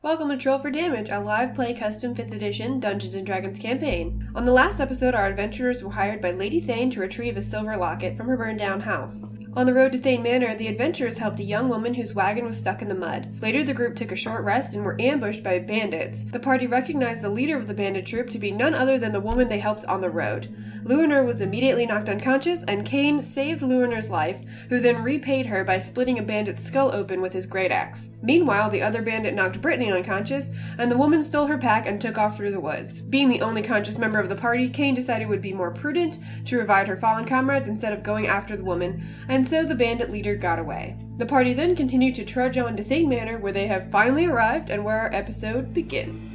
Welcome to Troll for Damage, a live play custom 5th edition Dungeons & Dragons campaign. On the last episode, our adventurers were hired by Lady Thane to retrieve a silver locket from her burned-down house. On the road to Thane Manor, the adventurers helped a young woman whose wagon was stuck in the mud. Later, the group took a short rest and were ambushed by bandits. The party recognized the leader of the bandit troop to be none other than the woman they helped on the road. Luiner was immediately knocked unconscious, and Kane saved Luiner's life, who then repaid her by splitting a bandit's skull open with his great axe. Meanwhile, the other bandit knocked Brittany unconscious, and the woman stole her pack and took off through the woods. Being the only conscious member of the party, Kane decided it would be more prudent to revive her fallen comrades instead of going after the woman, and so the bandit leader got away. The party then continued to trudge on to Thane Manor, where they have finally arrived and where our episode begins.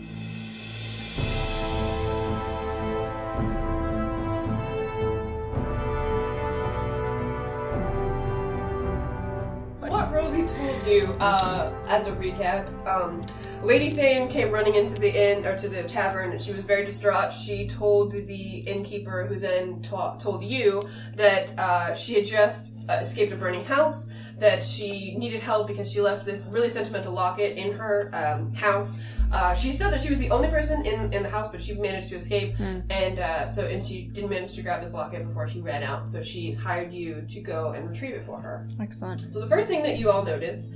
What Rosie told you, as a recap, Lady Thane came running into the inn, or to the tavern, and she was very distraught. She told the innkeeper, who then told you that she had just escaped a burning house, that she needed help because she left this really sentimental locket in her house. She said that she was the only person in the house, but she managed to escape, and she didn't manage to grab this locket before she ran out, so she hired you to go and retrieve it for her. Excellent. So the first thing that you all notice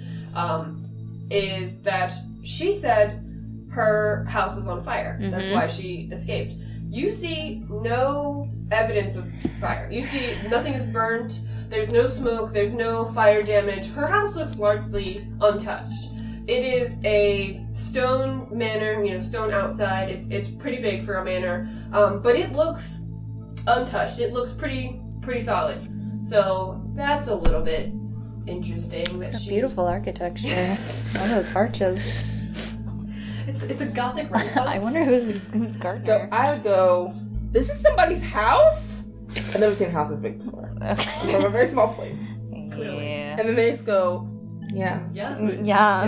is that she said her house was on fire. Mm-hmm. That's why she escaped. You see no evidence of fire. You see nothing is burnt, there's no smoke, there's no fire damage. Her house looks largely untouched. It is a stone manor, stone outside. It's pretty big for a manor, but it looks untouched. It looks pretty solid. So that's a little bit interesting. It's beautiful architecture. All those arches. It's a Gothic Renaissance. I wonder who's Gardner. So I would go, this is somebody's house? I've never seen a house this big before. Okay. I'm from a very small place. Clearly. Yeah. And then they just go, yeah. Yeah,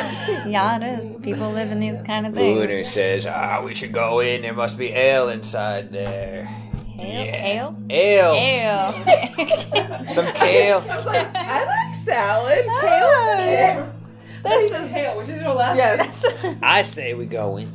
it is. People live in these kind of things. Lunar says, we should go in. There must be ale inside there. Ale? Ale. Some kale. I was like, I like salad. Kale. He says hail, which is your last Yeah. I say we go in.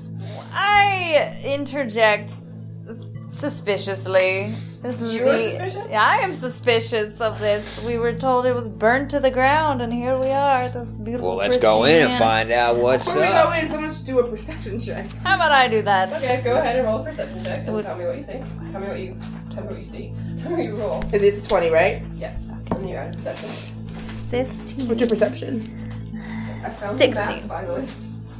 I interject suspiciously. Suspicious? I am suspicious of this. We were told it was burnt to the ground, and here we are. This beautiful. Well, let's go in and find out what's Before we up. go in, someone should do a perception check. How about I do that? Okay, go ahead and roll a perception check and tell me what you see. Tell me what you see. Tell me what you roll. It's a 20, right? Yes. And you're out of perception. 15. What's your perception? I found 16. the map, finally.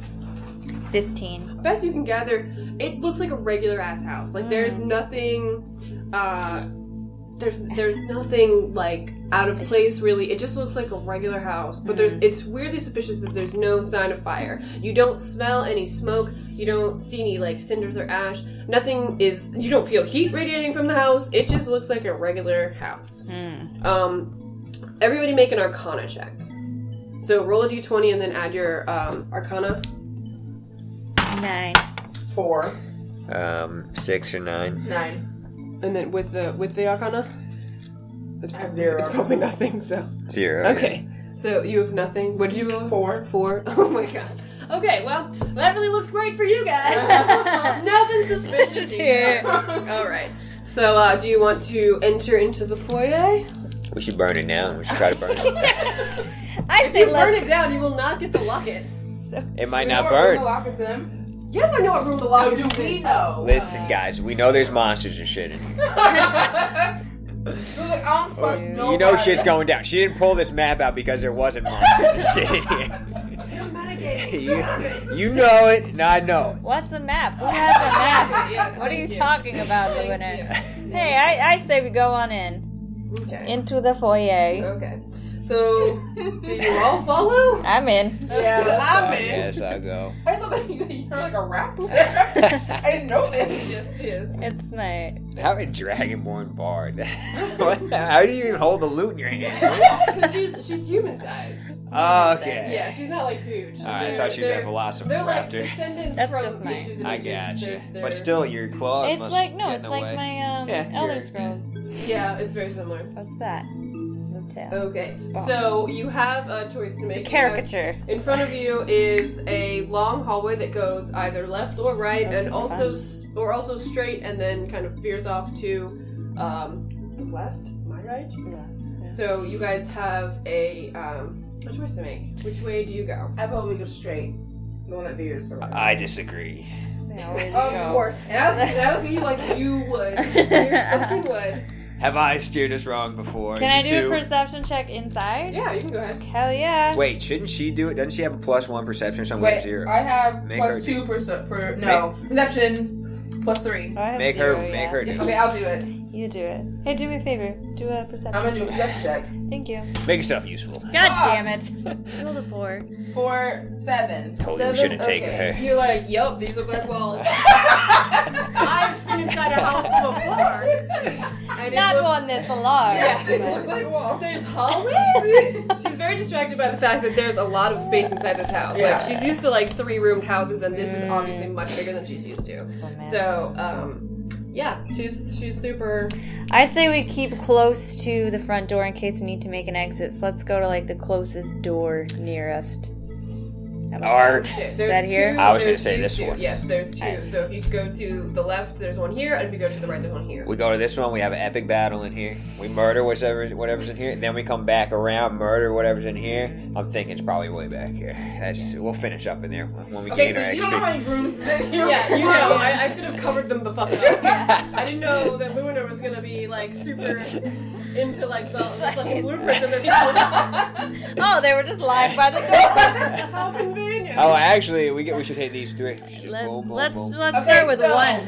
15. Best you can gather, it looks like a regular ass house. Like there's nothing there's nothing like out of place really. It just looks like a regular house. But it's weirdly suspicious that there's no sign of fire. You don't smell any smoke, you don't see any like cinders or ash. You don't feel heat radiating from the house. It just looks like a regular house. Everybody make an Arcana check. So roll a d20 and then add your Arcana. 9. 4. 6 or 9. 9. And then with the Arcana? I have 0. It's probably nothing, so. 0. Okay. So you have nothing. What did you roll? 4. 4. Oh my god. Okay, well, that really looks great for you guys. Nothing suspicious here. Alright. So, do you want to enter into the foyer? We should burn it down. We should try to burn it. If you burn it down, you will not get the locket. It might not burn. Yes, I know what room the locket is. Do we know? Listen, guys, we know there's monsters and shit in here. You know shit's going down. She didn't pull this map out because there wasn't monsters and shit in here. You know it, and I know it. What's a map? Who has a map? Yes, What are you thank you. talking about, Lunar? Hey, I say we go on in. Okay. Into the foyer. Okay. So, do you all follow? I'm in. Yeah, I'm I in. guess I'll go. I thought that you're like a rap player. I didn't know this. Yes, she is. It's my... How a dragonborn bard? How do you even hold the loot in your hand? She's human sized. Oh, okay. Yeah, she's not like huge. Alright, I thought she was a They're like velociraptor. descendants That's from just mine. ages and I ages. gotcha. They're- But still, your claws It's must like, get no, in it's the like way. my Yeah, Elder you're- Scrolls. Yeah, it's very similar. What's that? tail. Okay, Bomb. so you have a choice to make. It's a caricature. In front of you is a long hallway that goes either left or right, This and is also straight, and then kind of veers off to the left. Am I right? Yeah. So you guys have a choice to make. Which way do you go? I probably go straight. The one that veers around. I disagree. They always Of go. course. And I look at you like you would. You fucking would. Have I steered us wrong before? Can I You do a two? perception check inside? Yeah, you can go ahead. Hell yeah. Wait, shouldn't she do it? Doesn't she have a +1 perception or something? Wait, Zero. I have Make her plus do- 2 perception plus 3. Oh, I have Make zero, her, yeah. make her do Okay, it. I'll do it. You do it. Hey, do me a favor. Do a perception. I'm gonna do a perception check. Thank you. Make yourself useful. God Ah. damn it. Roll the 4. 4, 7. Told you we should have taken okay. her. You're like, yup, these look like walls. I've been inside a house before. And it Not looks- one this large. Yeah, it looks like walls. There's hallways. She's very distracted by the fact that there's a lot of space inside this house. Yeah. Like she's used to like 3-roomed houses, and this is obviously much bigger than she's used to. So, yeah, she's super. I say we keep close to the front door in case we need to make an exit. So let's go to like the closest door nearest. Arg. There's that here? two- I was gonna there's say two- this two. one. Yes, there's two. Okay. So if you go to the left, there's one here, and if you go to the right, there's one here. We go to this one, we have an epic battle in here. We murder whatever's in here, and then we come back around, murder whatever's in here. I'm thinking it's probably way back here. We'll finish up in there when we Okay, gain so our you don't know how XP. many rooms is in here. Yeah, you know, I should have covered them the fuck up. I didn't know that Luna was gonna be like super into like the fucking blueprints in this house. Oh, they were just lying by the door. How convenient. Oh, actually, we should hit these three. Let's Okay, start with so one.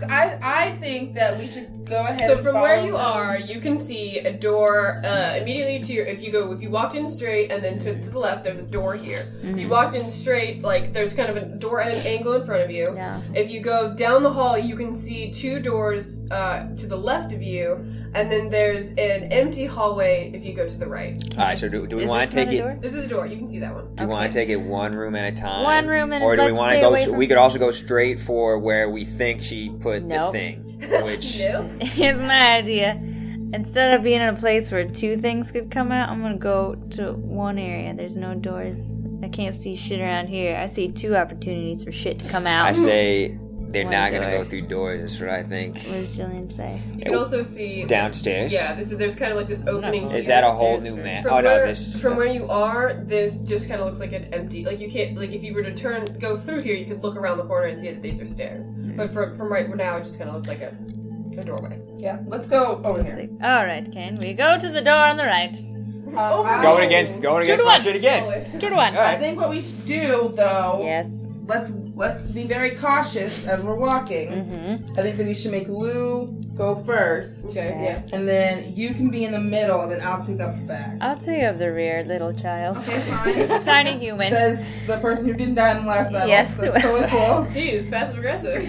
I think that we should go ahead. So and from where follow you them. are, you can see a door immediately to your. If you walked in straight and then to the left, there's a door here. If you walked in straight, like there's kind of a door at an angle in front of you. Yeah. If you go down the hall, you can see 2 doors to the left of you, and then there's an empty hallway if you go to the right. All right, so do we Is want this to take not a it? door? This is a door. You can see that one. Do you want to take it one room at a time? One room and or do we let's want to stay go? away from- We could also go straight for where we think she put Nope. the thing. Which No. Here's my idea. Instead of being in a place where 2 things could come out, I'm gonna go to one area. There's no doors. I can't see shit around here. I see 2 opportunities for shit to come out. I say they're One not gonna door. go through doors. That's what I think. What does Jillian say? You can also see Downstairs. Yeah, there's kind of like this opening. Is here. that a whole Downstairs new first. map? Oh no, From where you are, this just kind of looks like an empty. Like you can't. Like if you were to go through here, you could look around the corner and see that these are stairs. But from right now, it just kind of looks like a doorway. Yeah, let's go over here. All right, Kane. We go to the door on the right. Going against my shit again. 2 to 1. All I right. think what we should do, though, Yes. let's be very cautious as we're walking. Mm-hmm. I think that we should make Lou go first, Okay. Yes. and then you can be in the middle, and then I'll take up the back. I'll take up the rear, little child. Okay, fine. Tiny human. Says the person who didn't die in the last battle. Yes. That's totally cool. Jeez, passive aggressive.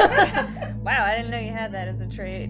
Wow, I didn't know you had that as a trait.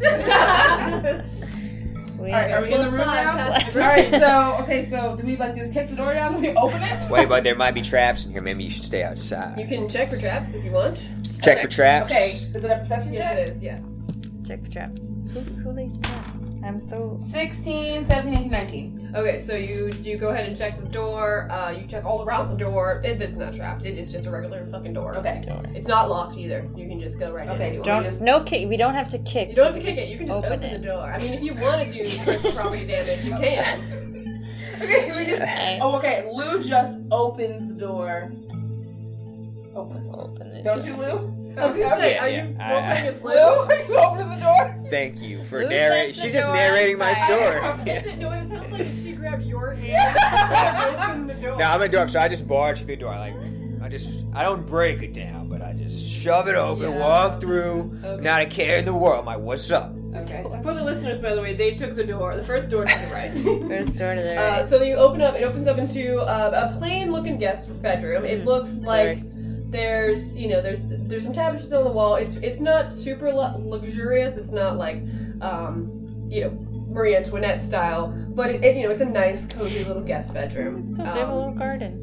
We Alright, are we in the room now? Alright, so do we just kick the door down when we open it? Wait, but there might be traps in here. Maybe you should stay outside. You can check for traps if you want. Check for traps. Okay, is it a perception check? Yes, it is. Yeah. Check for traps. Who lays traps? I'm so... 16, 17, 18, 19. Okay, so you go ahead and check the door. You check all around the door. It's not trapped. It is just a regular fucking door. Okay. It's not locked either. You can just go right in. Okay, if you so want. just- No kick. We don't have to kick. You don't have to kick it. You can just Open open it. the door. I mean, if you want to do personal property damage, you can. Okay, we just. Okay. Oh, okay. Lou just opens the door. Open. Open the Don't door. you, Lou? I was gonna say, Yeah, are yeah. you I- role-playing as Lou, Lou? are you opening the door? Thank you for Lou narrating. shuts the She's just door. narrating my story. No, it sounds like she grabbed your hand and opened the door. No, I'm gonna do it. So I just barge through the door. I don't break it down, but I just shove it open, Yeah. walk through. Okay. Not a care in the world. I'm like, what's up? Okay. For the listeners, by the way, they took the first door to the right. First door to the right. So you open up. It opens up into a plain-looking guest bedroom. It looks like there's some tapestries on the wall. It's not super luxurious. It's not like Marie Antoinette style, but it's a nice, cozy little guest bedroom. They have a little garden.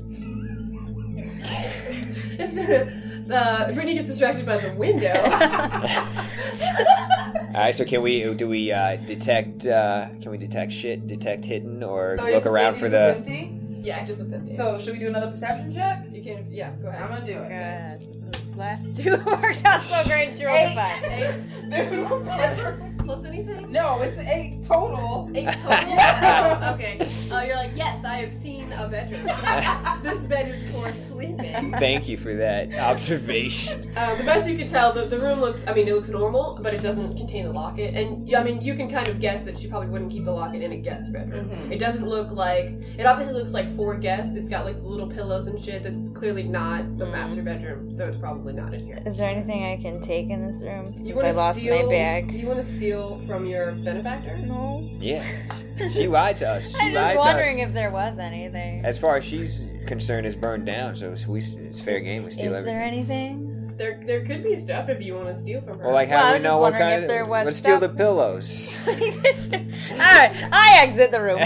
Brittany gets distracted by the window. Alright, so do we detect shit, detect hidden, or So look it's around for the... empty? Yeah, it just looks empty. So should we do another perception check? you can, yeah, go I'm ahead. gonna do it. God. Last two worked out so great. She rolled a 5. There's no better. Plus anything? No, it's 8 total. 8 total? Okay. You're like, yes, I have seen a bedroom. This bed is for sleeping. Thank you for that observation. The best you can tell, the room looks, it looks normal, but it doesn't contain the locket. And, you can kind of guess that she probably wouldn't keep the locket in a guest bedroom. Mm-hmm. It doesn't look like, it obviously looks like 4 guests. It's got, like, little pillows and shit. That's clearly not the master bedroom, so it's probably not in here. Is there anything I can take in this room since wanna I lost steal, my bag? You want to steal from your benefactor? No. Yeah. She lied to us. She I'm lied just to wondering us. if there was anything. As far as she's concerned, it's burned down, so it's fair game. We steal Is everything. there anything? There could be stuff if you want to steal from her. Well, like, Well, how I do was we know just what wondering kind if there was Let's steal the stuff. pillows. Alright, I exit the room.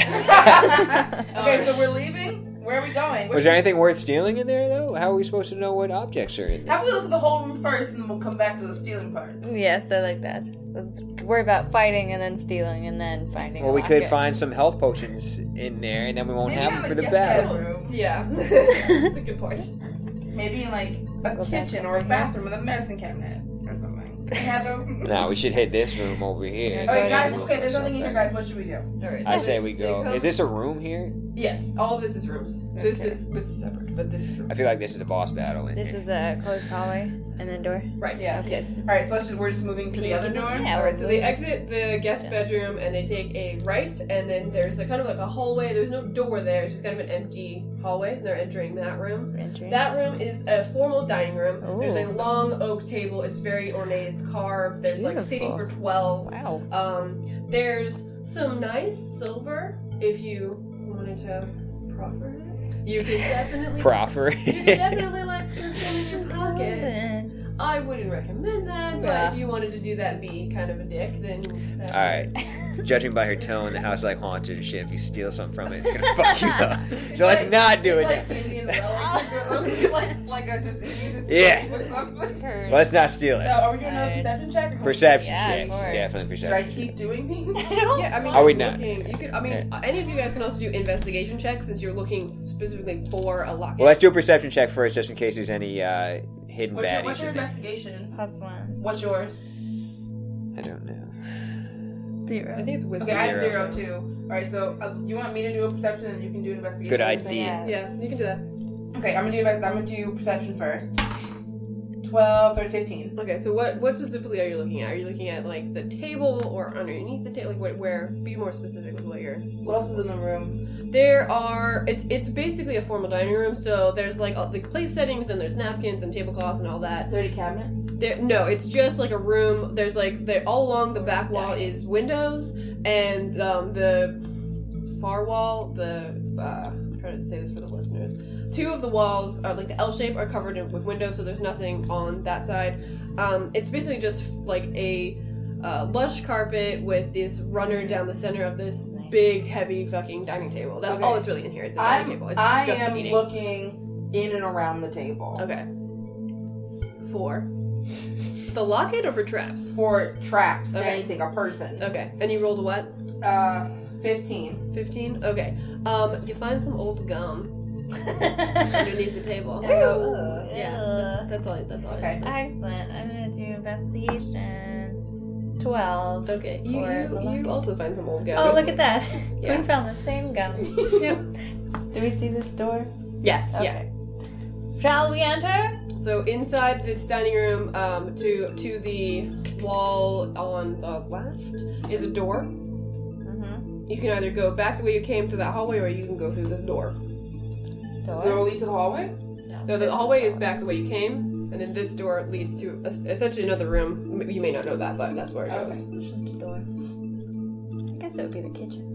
Okay, so we're leaving. Where are we going? Was there anything worth stealing in there, though? How are we supposed to know what objects are in there? How about we look at the whole room first, and then we'll come back to the stealing parts? Yes, I like that. Let's worry about fighting and then stealing and then finding Well, a we could locket. find some health potions in there, and then we won't Maybe have not them a for the guest battle. bedroom. Yeah. That's a good point. Maybe in like a Go kitchen back or a over bathroom with a medicine cabinet or something. Can we have those? No, we should hit this room over here. Okay, guys. Okay, there's nothing in here, guys. What should we do? Alright. I so say we go. come- Is this a room here? Yes, all of this is rooms. This Okay. is separate, but this is rooms. I feel like this is a boss battle in This here. is a closed hallway and then door. Right. Yeah. Okay. Yes. All right, so we're just moving to the other door. Yeah, Alright, so they we're exit the guest bedroom and they take a right, and then there's a kind of like a hallway. There's no door there, it's just kind of an empty hallway. They're entering that room. entering. That room is a formal dining room. Ooh. There's a long oak table. It's very ornate. It's carved. There's like seating for 12. Wow. There's some nice silver. If you wanted to proffer it, you could definitely Proffer. You could definitely like put some in your pocket. I wouldn't recommend that, but Yeah. if you wanted to do that and be kind of a dick, then that's Alright. Judging by her tone, the house like haunted and shit. If you steal something from it, it's gonna fuck you up. So let's not do it. It's like Indian relics, like a disease. Yeah. Or something. Heard. Let's not steal So it. are we doing another Alright. perception check? Or Perception Yeah, check. of course. Definitely Should I perception. keep doing these? Yeah, I mean, Are we you're not? looking- You could, I mean, any of you guys can also do investigation checks since you're looking specifically for a locket. Well, let's do a perception check first, just in case there's any hidden What's your baddies in there. investigation? +1. What's yours? I don't know. 0. I think it's wisdom. Okay, I have Zero. 0 too. Alright, so you want me to do a perception and you can do an investigation? Good at the same idea. time? Yeah, you can do that. Okay, I'm gonna do perception first. 12, 13, 15. Okay, so what specifically are you looking at? Are you looking at like the table or underneath the table? Like where? Be more specific with what you're. What else is in the room? There are. It's basically a formal dining room. So there's like place settings and there's napkins and tablecloths and all that. 30 cabinets. No, it's just like a room. There's like all along the back wall is windows, and the far wall, I'm trying to say this for the listeners. 2 of the walls are like the L shape are covered with windows, so there's nothing on that side. It's basically just like a lush carpet with this runner down the center of this big, heavy fucking dining table. That's Okay. all that's really in here. It's a dining table. It's I just for am eating. looking in and around the table. Okay. 4. The locket or for traps? For traps, Okay. anything, a person. Okay. And you rolled a what? 15. 15? Okay. You find some old gum underneath the table. Ooh. Yeah, that's all. That's all. Okay. it is. Excellent. I'm gonna do investigation. 12. Okay. Or the You also find some old gum. Oh, look at that. Yeah. We found the same gum. Yep. Do we see this door? Yes. Yeah. Okay. Shall we enter? So inside this dining room, to the wall on the left is a door. Mm-hmm. You can either go back the way you came to that hallway, or you can go through this door. Does it lead to the hallway? No, the hallway is back the way you came, and then this door leads to essentially another room. You may not know that, but that's where it goes. Okay. It's just a door. I guess it would be the kitchen.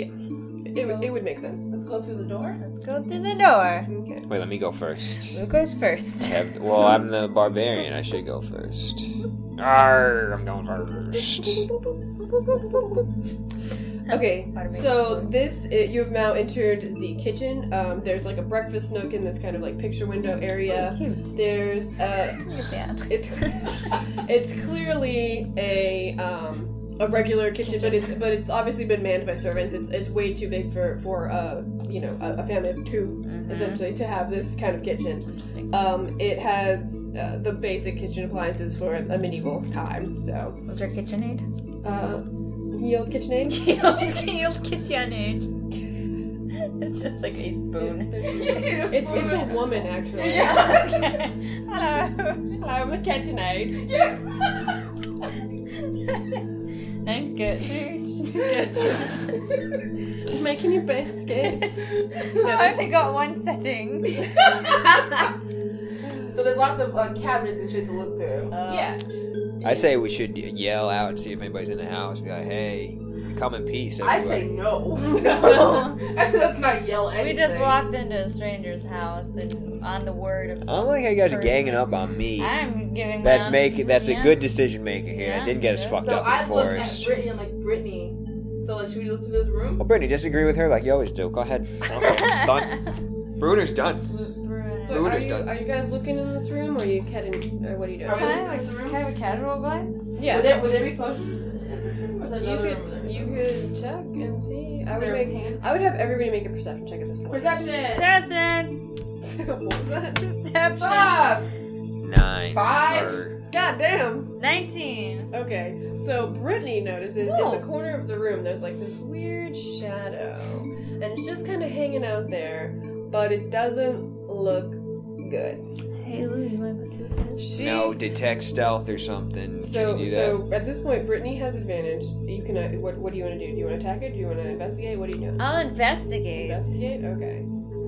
It would make sense. Let's go through the door. Let's go through the door. Okay. Wait, let me go first. Who goes first? Well, I'm the barbarian. I should go first. Arr, I'm going first. Okay, Automate so food. you have now entered the kitchen. There's like a breakfast nook in this kind of like picture window area. Cute. There's Look at that. it's clearly a regular kitchen, but it's obviously been manned by servants. It's way too big for a family of two essentially to have this kind of kitchen. Interesting. It has the basic kitchen appliances for a medieval time. So Was there KitchenAid? Yield KitchenAid. Yield KitchenAid. It's just like a spoon. It's a woman actually. Yeah. Okay. Hello. Hello, I'm a KitchenAid. Thanks, Gertrude. Making your biscuits. I only got one setting. So there's lots of cabinets and shit to look through. Yeah. I say we should yell out and see if anybody's in the house. Be like, hey, come in peace. I Everybody. say no. No. I say let's not yell We anything. just walked into a stranger's house and on the word of I don't like how you guys are person. ganging up on me. I'm giving That's my That's yeah. a good decision maker here. Yeah, I didn't get us yeah. fucked So up in I the look at forest. Brittany and like, Brittany, so like, should we look through this room? Well, Brittany, disagree with her like you always do. Go ahead. Okay, done. Bruner's done. So Bruner's done. are you guys looking in this room, or are you heading? Or what are you doing? Are we Can looking I, in this room? can I have a casual glance? Yeah. Would there be potions in this room? Or is that You another room could there? you could check and see. Is there a pan? I would have everybody make a perception check at this point. Perception! Person! What was that? Perception! Fuck! 9. 5? Or- God damn. 19! Okay, so Brittany notices Whoa. in the corner of the room there's like this weird shadow, and it's just kind of hanging out there, but it doesn't look good. Hey Lou, you wanna go see this? She No, detect stealth or something. So, Can you do so at this point, Brittany has advantage. You can. What do you want to do? Do you want to attack it? Do you want to investigate? What are you doing? I'll investigate. Investigate. Okay,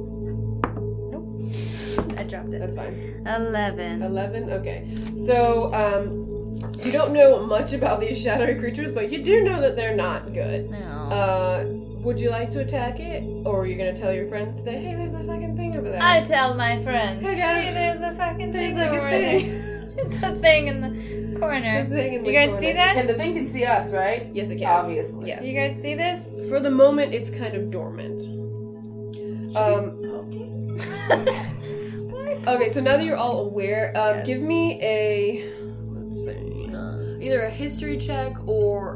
I dropped it. that's fine. 11. 11. Okay. So, you don't know much about these shadowy creatures, but you do know that they're not good. No. Would you like to attack it, or are you gonna tell your friends that hey, there's a fucking thing over there? I tell my friends. Hey, guys. Hey, there's a fucking There's thing like a over thing. there. It's a thing in the corner. It's a thing in You the guys corner. see that? The thing can see us, right? Yes, it can. Obviously. Yes. You guys see this? For the moment, it's kind of dormant. Okay, so now that you're all aware, Yes. give me a let's see, either a history check or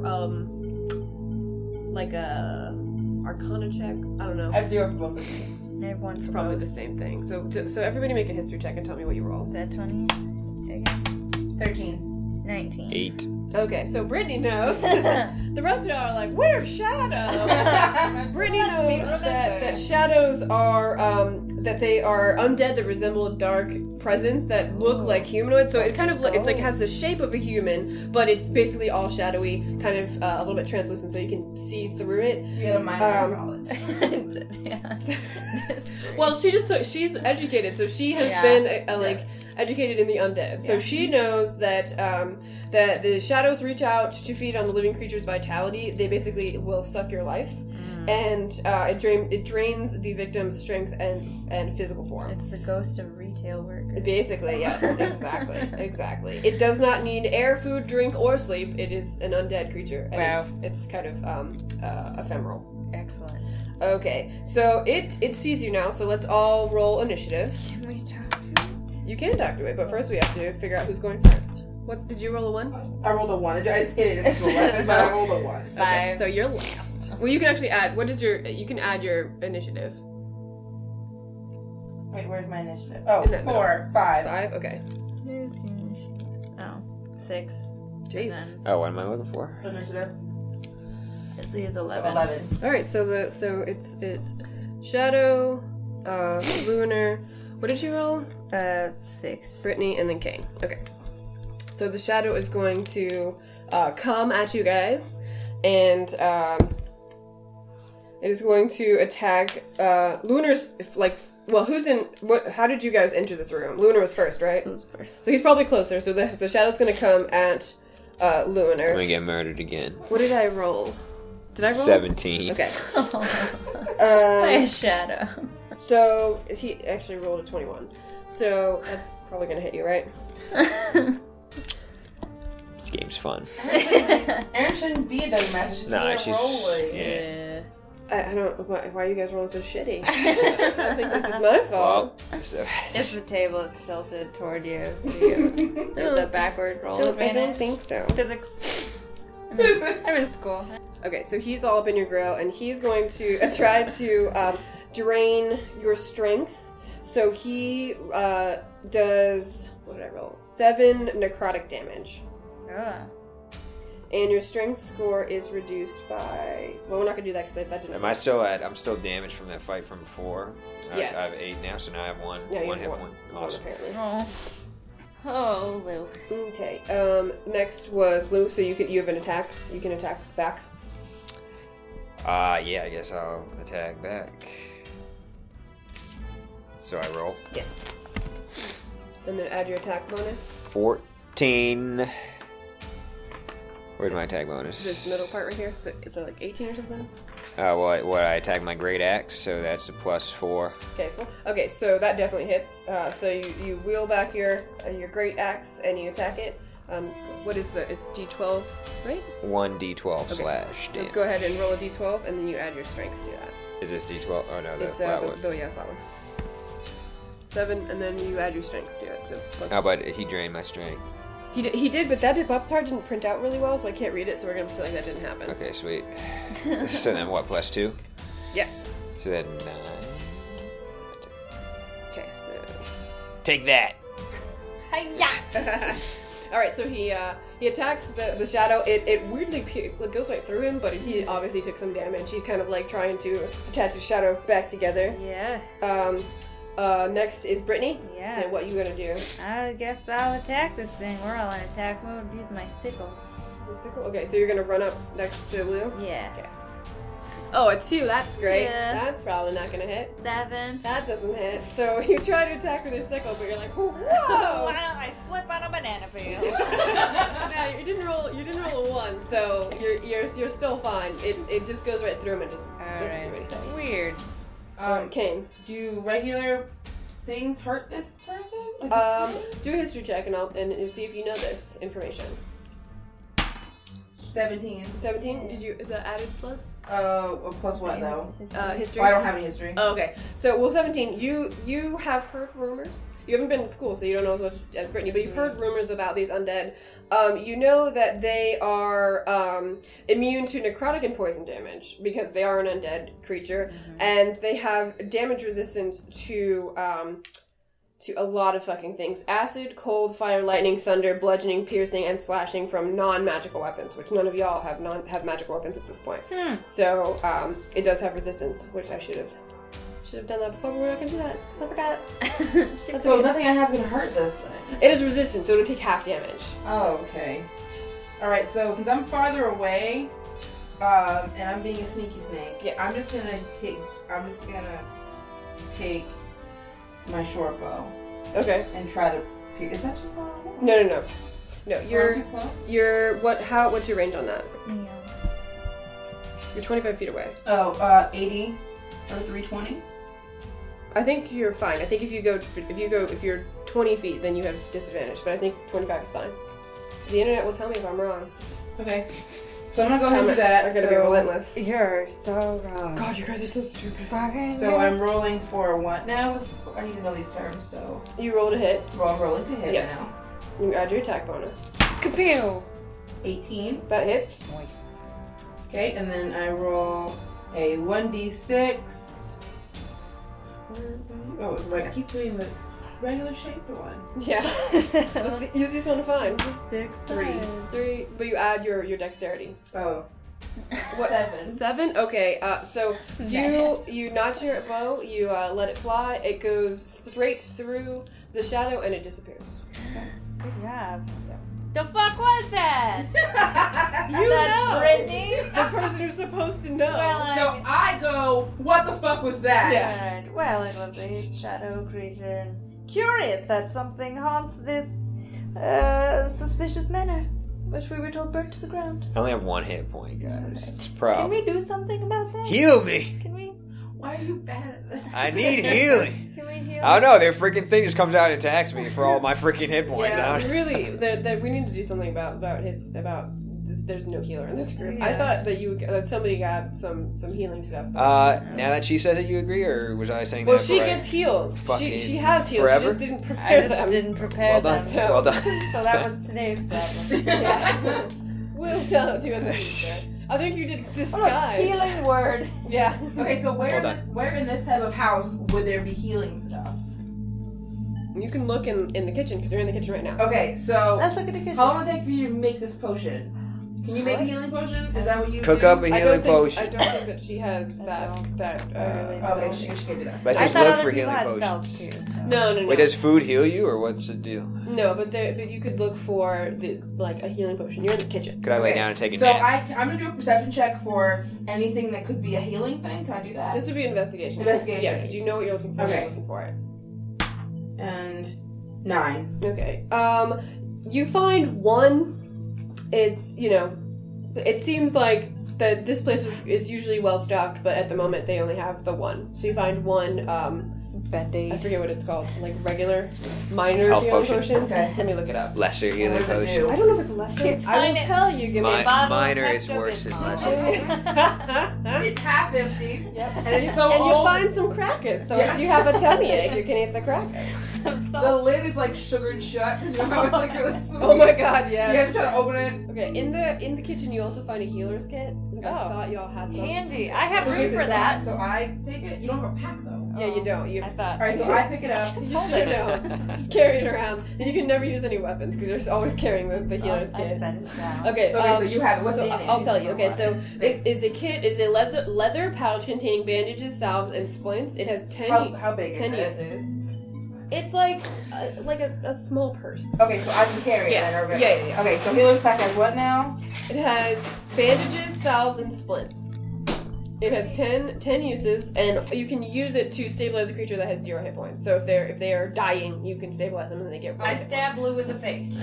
like a Arcana check. I don't know. I have 0 for both of these. Everyone's It's probably the same thing. So everybody make a history check and tell me what you roll. Is that 20? Okay. 13. 19. 8. Okay, so Brittany knows. The rest of y'all are like, where's Shadow? Brittany knows that shadows are that they are undead that resemble a dark presence that look like humanoid. So it kind of it's like has the shape of a human, but it's basically all shadowy, kind of a little bit translucent, so you can see through it. You get a minor knowledge. Yeah. Well, she's educated, so she has Yeah. been Yes. educated in the undead. So Yeah. she knows that that the shadows reach out to feed on the living creature's vitality. They basically will suck your life, and it drains the victim's strength and physical form. It's the ghost of retail workers. Basically, yes, exactly. It does not need air, food, drink, or sleep. It is an undead creature, and Wow. it's kind of ephemeral. Excellent. Okay, so it sees you now. So let's all roll initiative. Can we talk to it? You can talk to it, but first we have to figure out who's going first. What did you roll a 1? I rolled a 1. I just hit it into 11, but I rolled a 1. Five. Okay, so you're last. Well, you can actually add. What is your? You can add your initiative. Wait, where's my initiative? Oh, In that 4, 5. 5. Okay. Here's your initiative. Oh, 6. Jesus. And Oh, what am I looking for? Initiative. then Isley is 11. 11. All right. So it's Shadow, Lunar. What did you roll? 6. Brittany, and then Kane. Okay. So the shadow is going to come at you guys, and it is going to attack Lunar's. Who's in? How did you guys enter this room? Lunar was first, right? Who's first? So he's probably closer. So the shadow's going to come at Lunar. I'm gonna get murdered again. What did I roll? Did I roll? 17. Okay. By a shadow. So he actually rolled a 21. So that's probably going to hit you, right? game's fun. Aaron shouldn't be a dungeon master. She's Nah, being a she's- roller. yeah. I don't. Why are you guys rolling so shitty? I don't think this is my fault. Well, so, It's the table that's tilted toward you. So you do the backward roll I don't advantage. think so. Physics. I'm in school. Okay, so he's all up in your grill, and he's going to try to drain your strength. So he does, what did I roll? 7 necrotic damage. Oh. And your strength score is reduced by... Well, we're not going to do that because that didn't... am I still at? I'm still damaged from that fight from before. Yes. I have 8 now, so now I have 1. Yeah, you one have hit one. one. Awesome. Apparently. Oh. Oh, Lou. Okay. Next was Lou. So you have an attack. You can attack back. Yeah, I guess I'll attack back. So I roll. Yes. And then add your attack bonus. 14. Where's my attack bonus? This middle part right here. So it's like 18 or something. Well, I attack my great axe, so that's a +4. Okay, cool. Okay, so that definitely hits. So you wheel back your great axe and you attack it. What is it's D12, right? 1d12 Okay. slash So damage. go ahead and roll a D12, and then you add your strength to that. Is this d12? Oh no, the It's flat one. yeah, flat one. 7, and then you add your strength to it. So plus. How about he drained my strength? He did, but that part didn't print out really well, so I can't read it. So we're gonna pretend like that didn't happen. Okay, sweet. So then what? +2? Yes. So then 9. Okay. Take that. Hiya! All right. So he attacks the shadow. It weirdly it goes right through him, but he obviously took some damage. He's kind of like trying to attach his shadow back together. Yeah. Next is Brittany. Yeah. So what you gonna do? I guess I'll attack this thing. We're all in attack mode. Use my sickle. Your sickle? Okay, so you're gonna run up next to Lou. Yeah. Okay. Oh, a 2. That's great. Yeah. That's probably not gonna hit. 7. That doesn't hit. So you try to attack with your sickle, but you're like, whoa! Wow, I slip on a banana peel. No, you didn't roll a 1, so you're still fine. It just goes right through him and just doesn't do anything. Weird. Kane. Do regular things hurt this person? Like this Do a history check and see if you know this information. 17. 17? Is that added plus? Plus what though? History. Oh, I don't have any history. Oh, okay. So, 17. You have heard rumors. You haven't been to school, so you don't know as much as Brittany, but you've heard rumors about these undead. You know that they are immune to necrotic and poison damage because they are an undead creature, and they have damage resistance to a lot of fucking things: acid, cold, fire, lightning, thunder, bludgeoning, piercing, and slashing from non-magical weapons, which none of y'all have magical weapons at this point. So it does have resistance, which I should have done that before, but we're not gonna do that because I forgot. That's So okay. nothing I have can hurt this thing. It is resistant, so it'll take half damage. Oh, okay. Alright, so since I'm farther away, and I'm being a sneaky snake, Yeah. I'm just gonna take my short bow Okay. and try to pierce. Is that too far away? No. No, Or you're too close? what's your range on that? You're 25 feet away. 80 or 320? I think you're fine. I think if you're 20 feet, then you have disadvantage, but I think 25 is fine. The internet will tell me if I'm wrong. Okay. So I'm gonna go ahead and do Comments that. are gonna be relentless. You're so wrong. God, you guys are so stupid. So I'm rolling for what now? I need to know these terms, so You rolled a hit. I'm rolling to hit Yes. now. You add your attack bonus. Kapew! 18. That hits. Okay, and then I roll a 1d6. Oh, it's right. I keep doing the regular shaped one. Yeah. Use this one to find. 3. 3. But you add your dexterity. Oh. What? 7. 7? Okay, so you notch your bow, you let it fly, it goes straight through the shadow, and it disappears. Good job. The fuck was that? You That's know! Brittany? The person who's supposed to know. Well, So I go, what the fuck was that? Yeah. Alright, well, it was a shadow creature. Curious that something haunts this suspicious manor, which we were told burnt to the ground. I only have 1 hit point, guys. It's a Can problem. we do something about that? Heal me! Can we? Why are you bad at this? I need healing. Can we heal? I don't know. Their freaking thing just comes out and attacks me for all my freaking hit points. Yeah, I don't- really, we need to do something about there's no healer in this group. I Yeah. thought that somebody got some healing stuff. Now that she says it, you agree, or was I saying Well, that? she for gets heals. Fucking She has heals. forever? She just didn't I prepare just them. didn't prepare Well done. them. Well done. So that was today's problem. Yeah. We'll tell you in the future. I think you did disguise. Healing word. Yeah. Okay, so Hold on. where in this type of house would there be healing stuff? You can look in the kitchen because you're in the kitchen right now. Okay, so Let's look at the kitchen. how long will it take for you to make this potion? Can you make a healing potion? Is that what you Cook do? up a I healing don't potion. think that she has I that. don't. That. Okay, she can do that. Let's I just thought look other for people healing had spells potions. too. So. No. Wait, does food heal you, or what's the deal? No, but you could look for a healing potion. You're in the kitchen. Could I lay Okay, down and take a So nap? I'm gonna do a perception check for anything that could be a healing thing. Can I do that? This would be investigation. Investigation. Yeah, because you know what you're looking for. Okay. You're looking for it. And 9. Okay. You find one. It's it seems like that this place is usually well stocked, but at the moment they only have the one. So you find one. I Band-aid. forget what it's called. Like regular, minor Health healing potion. potion. Okay. Let me look it up. Lesser healing What does it potion. do? I don't know if it's lesser. It's I will fine. tell you. Give me. Mi- Bottle of minor is worse than Pepto-Bismol. lesser. It's half empty. Yep. And it's so and you old. find some crackers. So Yes. if you have a tummy ache, you can eat the crackers. The lid is like sugared shut. You know how it's like really sweet. Oh my god, You yes. have to try to open it. Okay, in the kitchen you also find a healer's kit. I thought y'all had some. Handy. I have Okay, room for so that. So I take it. You don't have a pack though. Yeah, you don't. You I thought. All right, so I pick it up. You should know. Just carry it around. And you can never use any weapons because you're always carrying the healer's I kit. set it down. Okay, Okay, so you have it. What's so in it? I'll tell you. Okay, so it is a kit. Is a leather pouch containing bandages, salves, and splints. It has 10 How big 10 is it? uses. It's like a small purse. Okay, so I can carry Yeah. it. Then, or Yeah. Okay, so healer's pack has what now? It has bandages, salves, and splints. It has 10 uses, and you can use it to stabilize a creature that has 0 hit points. So if they are dying, you can stabilize them and they get 1 I hit stab Lou in the face.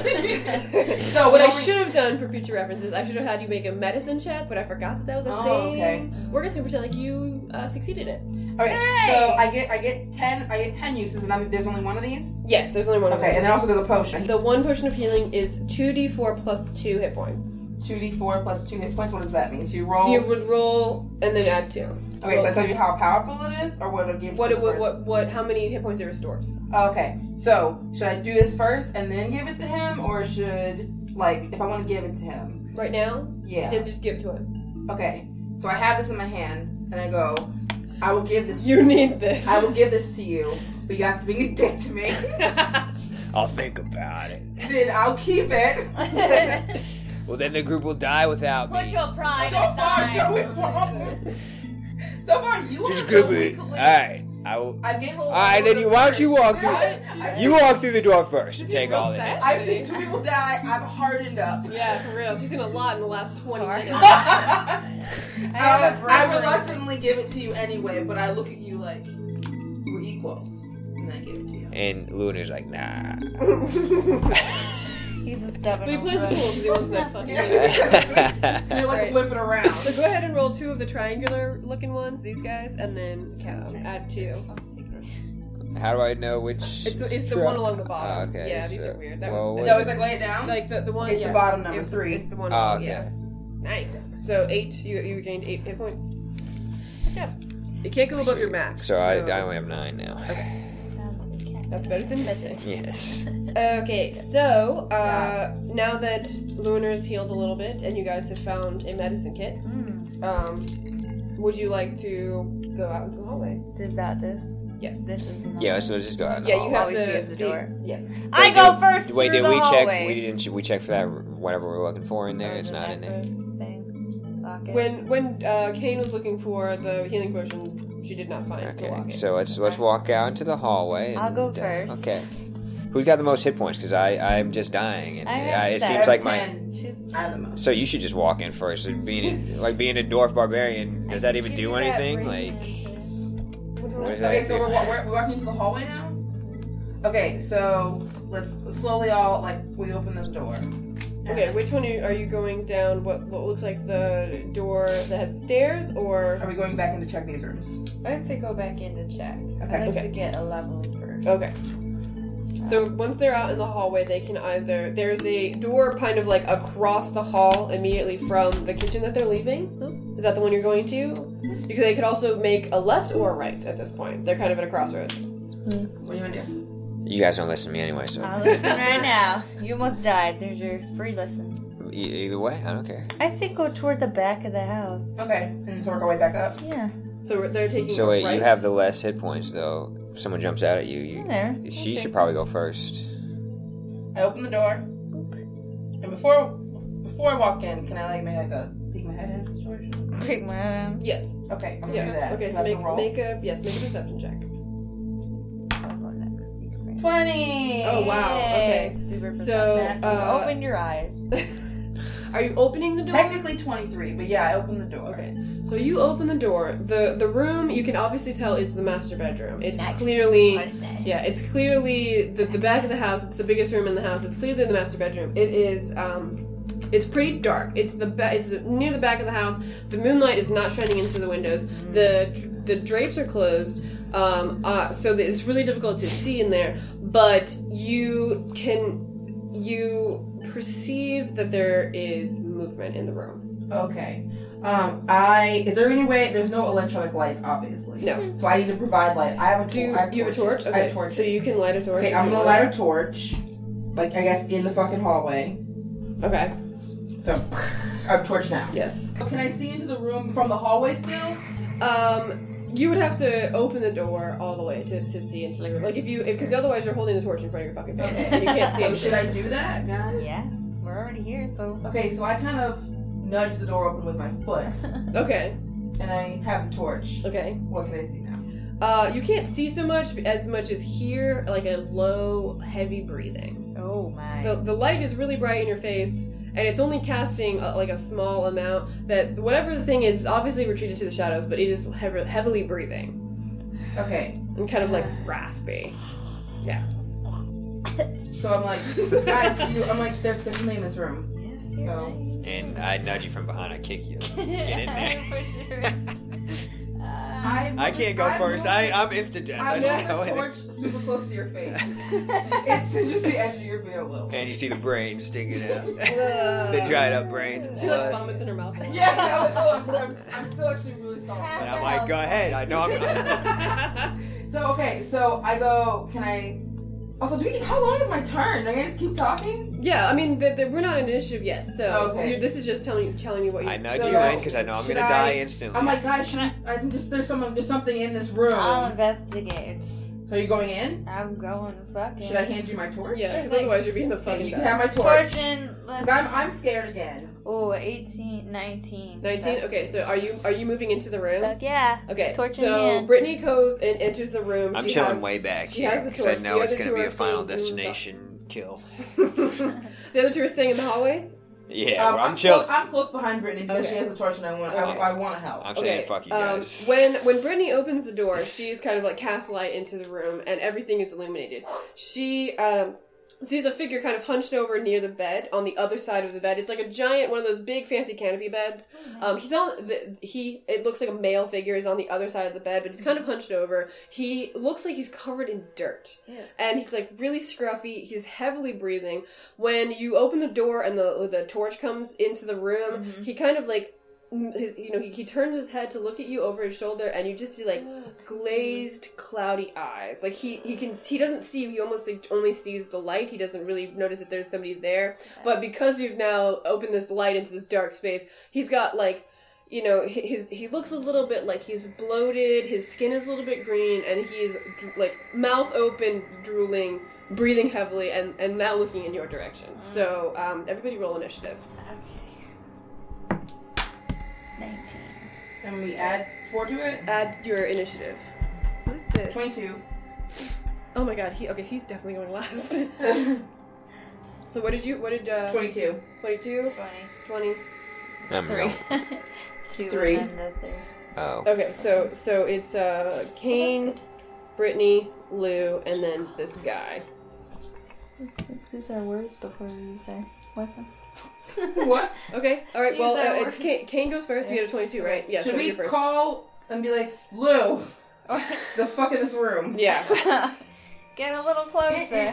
point. So What I we only- should have done for future references, I should have had you make a medicine check, but I forgot that was a Oh, thing. okay. We're just gonna pretend like you succeeded it. Okay, Hey! so I get 10 uses, and there's only one of these. Yes, there's only one of Okay, them. and then also there's a potion. The one potion of healing is 2d4 plus 2 hit points. 2d4 plus 2 hit points. What does that mean? So you roll. You would roll and then add 2. Okay, so I tell you how powerful it is, or what it gives. What to it the would person? how many hit points it restores? Okay, so should I do this first and then give it to him, or should if I want to give it to him? Right now? Yeah. Then just give it to him. Okay, so I have this in my hand, and I go, I will give this. You need this. I will give this to you, but you have to be a dick to me. I'll think about it. Then I'll keep it. Well, then the group will die without Push me. your pride So far, aside. no, it won't. So far, you Just are give so it. weakly- Alright. I will. I get hold. Alright, then why don't you walk through? I've You walk through the door first and She's take real all this. sad. I've seen 2 people die. I'm hardened up. Yeah, for real. She's seen a lot in the last 20 minutes. I reluctantly give it to you anyway, but I look at you like we're equals, and I give it to you. And Luna's like, nah. He's a stubborn But he plays it old cool because he wants that fucking Yeah. You're like Right. limping around. So go ahead and roll 2 of the triangular looking ones, these guys, and then add 2. How do I know which? It's the one along the bottom. Oh, okay, Yeah, these so- are weird. That well, was No, it's like lay it down. like the one. It's yeah. the bottom number It's 3. It's the one. Oh, okay. Yeah. Nice. So 8. You gained 8 hit points. Good job. You can't go above your max. So I only have 9 now. Okay. That's better than missing. Yes. Okay, so now that Lunar's healed a little bit and you guys have found a medicine kit, would you like to go out into the hallway? Is that this? Yes. This is not. Yeah, so let's just go out. in the Yeah, you hallway. have All we to. see is the door. Yes. I go first. Wait, through did the we hallway. check? We check for that whatever we're looking for in there. It's not in there. Locket. When Kane was looking for the healing potions, she did not find the Okay, locket. so let's walk out into the hallway. I'll go and, first. Okay. Who's got the most hit points? Because I'm just dying, and I have it 7. seems like my. 10. She's I have the most. So you should just walk in first. And being a dwarf barbarian, does that even do anything? What is that Okay, so do? we're walking into the hallway now. Okay, so let's slowly all we open this door, and Okay, which one are you going down? What looks like the door that has stairs, or Are we going back in to check these rooms? I'd say go back in to check. Okay. I'd like Okay. to get a level first. okay? So once they're out in the hallway, they can either there's a door kind of like across the hall immediately from the kitchen that they're leaving. Is that the one you're going to? Because they could also make a left or a right at this point. They're kind of at a crossroads. What do you want to do? You guys don't listen to me anyway, so I'll listen right now. You almost died. There's your free listen. either way, I don't care. I think go toward the back of the house. Okay, and so work our way back up. Yeah. So they're taking. So wait, right. you have the less hit points though. If someone jumps out at you, There. she Okay. should probably go first. I open the door, and before I walk in, can I like make like a peek my head in situation? Pick my arm. Yes. Okay, I'm gonna Yeah. do that. Okay. Is So that the roll? make a perception check. I'll go next. You can bring 20. Oh, wow. Yay. Okay. Super So open your eyes. are you opening the door? Technically 23, but yeah, I opened the door. Okay. So you open the door. The room you can obviously tell is the master bedroom. It's Nice. clearly That's what I said. yeah, it's clearly the back of the house. It's the biggest room in the house. It's clearly the master bedroom. It is it's pretty dark. It's near the back of the house. The moonlight is not shining into the windows. The drapes are closed. So that it's really difficult to see in there, but you perceive that there is movement in the room. Okay. Is there any way? There's no electronic lights, obviously. No. So I need to provide light. I have a Do you torch. have a torch? I have torches. So you can light a torch. Okay, I'm gonna light a torch. Like I guess in the fucking hallway. Okay. So I have a torch now. Yes. Can I see into the room from the hallway still? You would have to open the door all the way to see into the room. Like because otherwise you're holding the torch in front of your fucking face. And you can't see So anything. should I do that, guys? Yeah. We're already here, so. Okay, so I kind of nudge the door open with my foot, Okay. and I have the torch. Okay. What can I see now? You can't see so much as hear like a low, heavy breathing. Oh my. The light is really bright in your face, and it's only casting like a small amount. That whatever the thing is obviously retreated to the shadows, but it is heavily breathing Okay, and kind of like raspy. Yeah. so I'm like, guys, I'm like, there's something in this room. So And I nudge you from behind. I kick you. Get in there. For sure. I can't go first. I'm instant death. I I'm just moving go the in. torch super close to your face. It's just the edge of your beard a little. And you see the brain sticking out. The dried up brain. She like vomits in her mouth. Yeah, I'm still actually really sorry. And I'm like, go ahead. I know I'm. So okay, so I go. Can I? Also, how long is my turn? Do I just keep talking? Yeah, I mean, we're not in initiative yet, so Okay. this is just telling me what you. I nudge So, you in because I know I'm should gonna die I- instantly. I'm like, guys, I think there's something in this room. I'll investigate. So are you going in? I'm going fucking. Should I hand you my torch? Yeah, because otherwise you're being the Okay, fucking. you can have my torch. Torch in. Cause I'm scared again. Oh, 18, 19. 19. Okay, so are you moving into the room? Fuck yeah. Okay, Torch in so hand. Brittany goes and enters the room. I'm She chilling has- way back she here has the because I torch. know The it's other gonna two be are a final staying- destination kill. The other two are staying in the hallway. Yeah, well, I'm I'm chilling. I'm close behind Brittany because Okay. she has a torch and I want to help. I'm saying fuck you guys. When Brittany opens the door, she's kind of like cast light into the room, and everything is illuminated. She sees a figure kind of hunched over near the bed on the other side of the bed. It's like a giant, one of those big fancy canopy beds. He's on it looks like a male figure is on the other side of the bed, but he's kind of hunched over. He looks like he's covered in dirt, and he's like really scruffy. He's heavily breathing. When you open the door and the torch comes into the room, he kind of like. He turns his head to look at you over his shoulder, and you just see like glazed, cloudy eyes. Like he doesn't see you. He almost like only sees the light. He doesn't really notice that there's somebody there. But because you've now opened this light into this dark space, he's got like, he looks a little bit like he's bloated. His skin is a little bit green, and he's like mouth open, drooling, breathing heavily, and now looking in your direction. So everybody roll initiative. 19. And we add 4 to it. Add your initiative. What is this? 22. Oh my god, he's definitely going last. So what did 22. 22? 20? I'm 3. wrong. 2 3. and then the 3. Oh. Okay, so it's Kane, Brittany, Lou, and then this guy. Let's use our words before we use our weapons. What? Okay. All right. Well, Use our it's Kane goes first. You get a 22, right? Yeah. Should so we you're first. call and be like, Lou, the fuck in this room? Yeah. Get a little closer.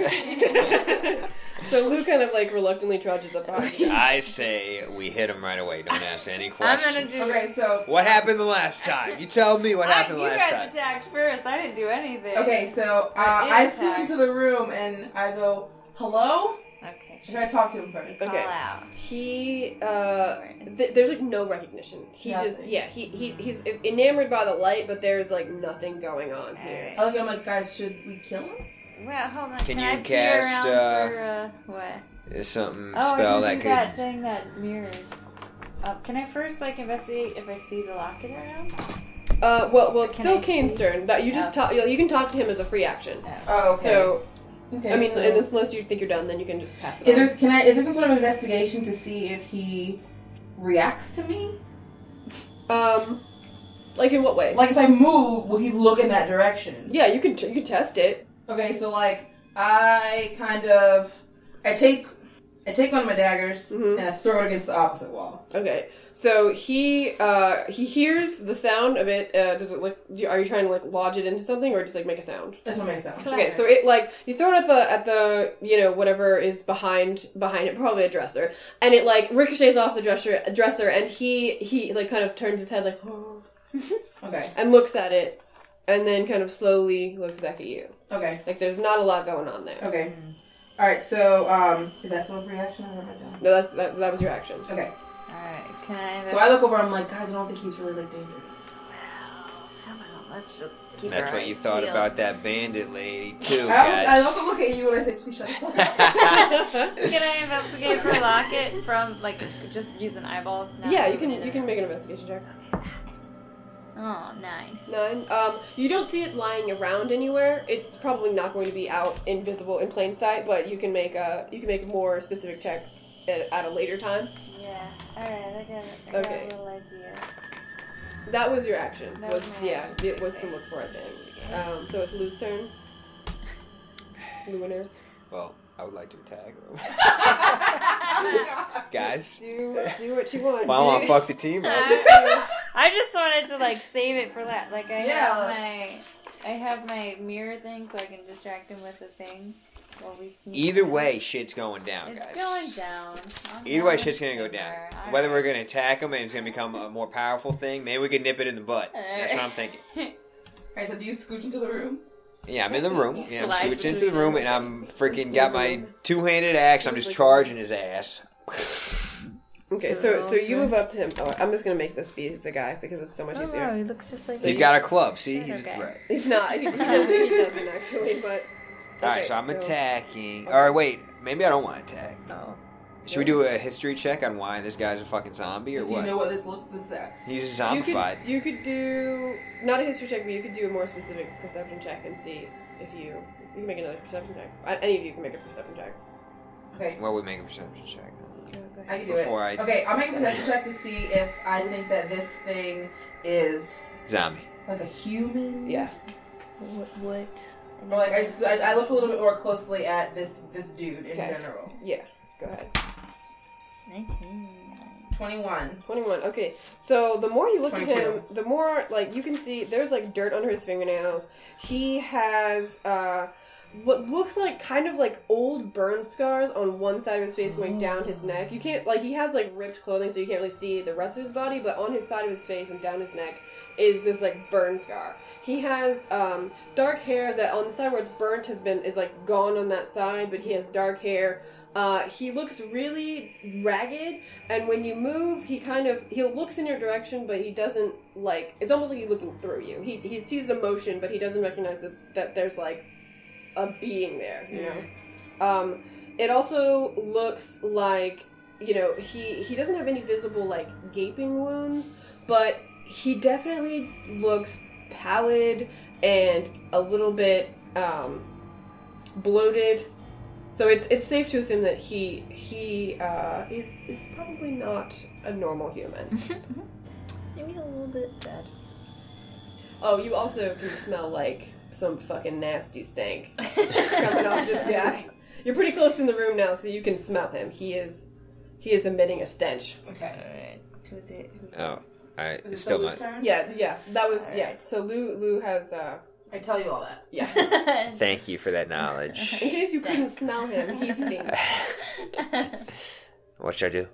So Lou kind of like reluctantly trudges up behind you. I say we hit him right away. Don't ask any I'm questions. gonna do. Okay, so What happened the last time? You tell me what happened the You last guys time. attacked first. I didn't do anything. I scoot into the room and I go, hello? Okay. Should I talk to him first? Okay. Call out. He there's like no recognition. He Nothing. just he's enamored by the light, but there's like nothing going on here. I'm like, guys, should we kill him? Well, hold on. Can you I peer cast, around for, what? There's something Oh, spell I that can do that could. thing that mirrors. Can I first investigate if I see the locket around? Well, it's Can still I Kane's see? turn. That you just talk. You can talk to him as a free action. Oh, okay. So okay, I mean, so- unless you think you're done, then you can just pass it is on. there some sort of investigation to see if he reacts to me? Like in what way? Like if I move, will he look in that direction? Yeah, you can test it. Okay, so like I take one of my daggers Mhm. and I throw it against the opposite wall. Okay, so he hears the sound of it. Does it are you trying to like lodge it into something or just like make a sound? That's what makes sound. Okay, so it like you throw it at the whatever is behind it, probably a dresser, and it like ricochets off the dresser, and he like kind of turns his head like Okay. and looks at it, and then kind of slowly looks back at you. Okay. Like there's not a lot going on there. Okay. All right. So is that still a free action? I don't know. No, that was your action. Okay. Alright, can I So I look over. I'm like, guys, I don't think he's really like dangerous. Well, let's just keep That's our what you eyes thought peeled. about that bandit lady too, I guys. also look at you and I say, please shut the fuck up. Can I investigate for locket from just using eyeballs? Not Yeah, you moving can it you can around? make an investigation check. Oh, 9. 9. You don't see it lying around anywhere. It's probably not going to be out invisible in plain sight, but you can make a more specific check at a later time. Yeah. Alright, I got Okay. a little idea. That was your action. That was my action. It was to look for a thing. So it's Lou's turn. Lou winners. Well, I would like to attack him. Guys, Do what you want. I want to fuck the team up. I just wanted to save it for that. Yeah. I have my mirror thing so I can distract him with the thing while we sneak. Either around. way, shit's going down, It's guys. going down. Either way, shit's gonna go down. Whether we're gonna attack him and it's gonna become a more powerful thing, maybe we could nip it in the butt. That's what I'm thinking. Alright, so do you scooch into the room? Yeah, I'm in the room. You Yeah, I'm slide scooching into the between room them. and I'm freaking got my two-handed axe. I'm just charging his ass. Okay, so you move up to him. Oh, I'm just gonna make this be the guy because it's so much Oh, easier. wow, he looks just like He's me. got a club. See, he's Okay. a threat. He's not. He doesn't actually, but. Alright, so I'm attacking. Alright, wait. Maybe I don't want to attack. Oh. Should we do a history check on why this guy's a fucking zombie or Do you what? know what this is at? He's You zombified. could do not a history check, but you could do a more specific perception check and see if you can make another perception check. Any of you can make a perception check. Okay, Well, we make a perception check. I can do Before it. I- Okay, I'll make a perception check to see if I think that this thing is Zombie. like a human. Yeah. What? Or like I look a little bit more closely at this dude in Okay. general. Yeah. Go ahead. 19. 21. 21. Okay. So the more you look at 22. him, the more you can see there's dirt under his fingernails. He has what looks like kind of old burn scars on one side of his face going down his neck. You can't he has ripped clothing, so you can't really see the rest of his body, but on his side of his face and down his neck is this burn scar. He has dark hair that on the side where it's burnt is gone on that side, but he has dark hair. He looks really ragged, and when you move, he looks in your direction, but he doesn't it's almost like he's looking through you. He sees the motion, but he doesn't recognize that there's a being there, you know. It also looks like, he doesn't have any visible gaping wounds, but he definitely looks pallid and a little bit bloated. So it's safe to assume that he is probably not a normal human. Maybe a little bit dead. Oh, you also can smell some fucking nasty stank coming off this guy. You're pretty close in the room now, so you can smell him. He is emitting a stench. Okay. Alright. Who's it? Who Oh. goes? Alright, Is it it's still Lou's my... turn? Yeah, that was, yeah. Alright. So Lou has, I tell you all that. yeah. Thank you for that knowledge. In case you couldn't smell him, he stinks. What should I do?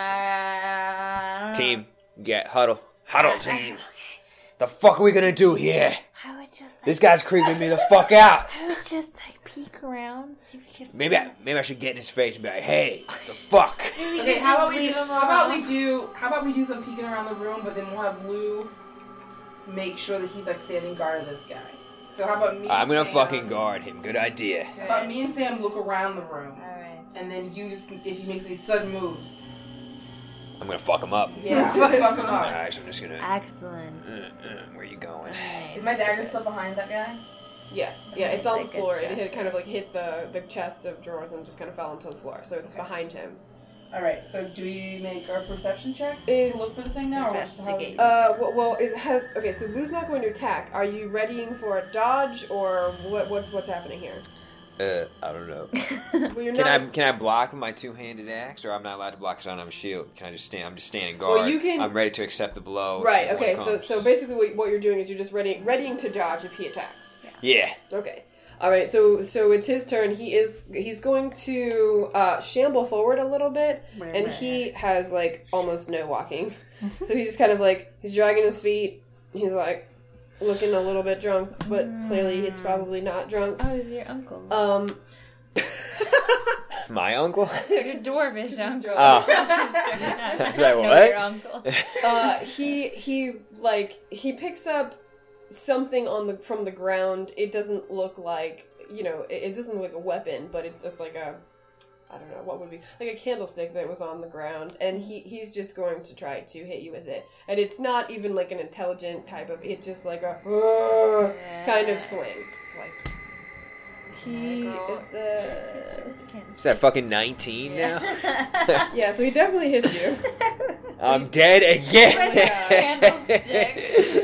I don't know. Team, get huddle. Huddle, team. The fuck are we gonna do here? I was just like, This guy's creeping me the fuck out. I was just like peek around, see if we could. Maybe I should get in his face and be like, hey, the fuck? Okay, how about leave him how about we do some peeking around the room, but then we'll have Lou make sure that he's like standing guard of this guy. So how about me? I'm gonna Sam, fucking guard him. Good idea. How about me and Sam look around the room, Alright. and then you just if he makes any sudden moves, I'm gonna fuck him up. yeah, fuck him up. Alright, so I'm just gonna... Excellent. where you going? Alright. Is my dagger still behind that guy? Yeah, it's on the Like a floor. It chest. had kind of like hit the chest of drawers and just kind of fell onto the floor. So it's Okay. behind him. All right. So do we make our perception check Is- to look for the thing now, or Investigate. Okay. So Lou's not going to attack. Are you readying for a dodge or what's happening here? I don't know. Well, you're Can I block with my two-handed axe, or I'm not allowed to block because I don't have a shield? Can I just stand? I'm just standing guard. Well, you can- I'm ready to accept the blow. Right. when Okay. it So comes. basically, what you're doing is you're just readying to dodge if he attacks. Yeah. Okay. All right. So it's his turn. He's going to shamble forward a little bit, and he has like almost no walking. So he's just kind of like he's dragging his feet. He's like looking a little bit drunk, but clearly it's probably not drunk. Oh, it's your uncle. My uncle? Your dwarvish uncle. Oh. I Is that know what? your uncle. He picks up something from the ground. It doesn't look like it doesn't look like a weapon, but it's like a I don't know what would be like a candlestick that was on the ground, and he's just going to try to hit you with it, and it's not even like an intelligent type of it's just like a kind of swing. It's like he is Is that fucking 19 now? yeah, so he definitely hits you. I'm dead again. Candlestick.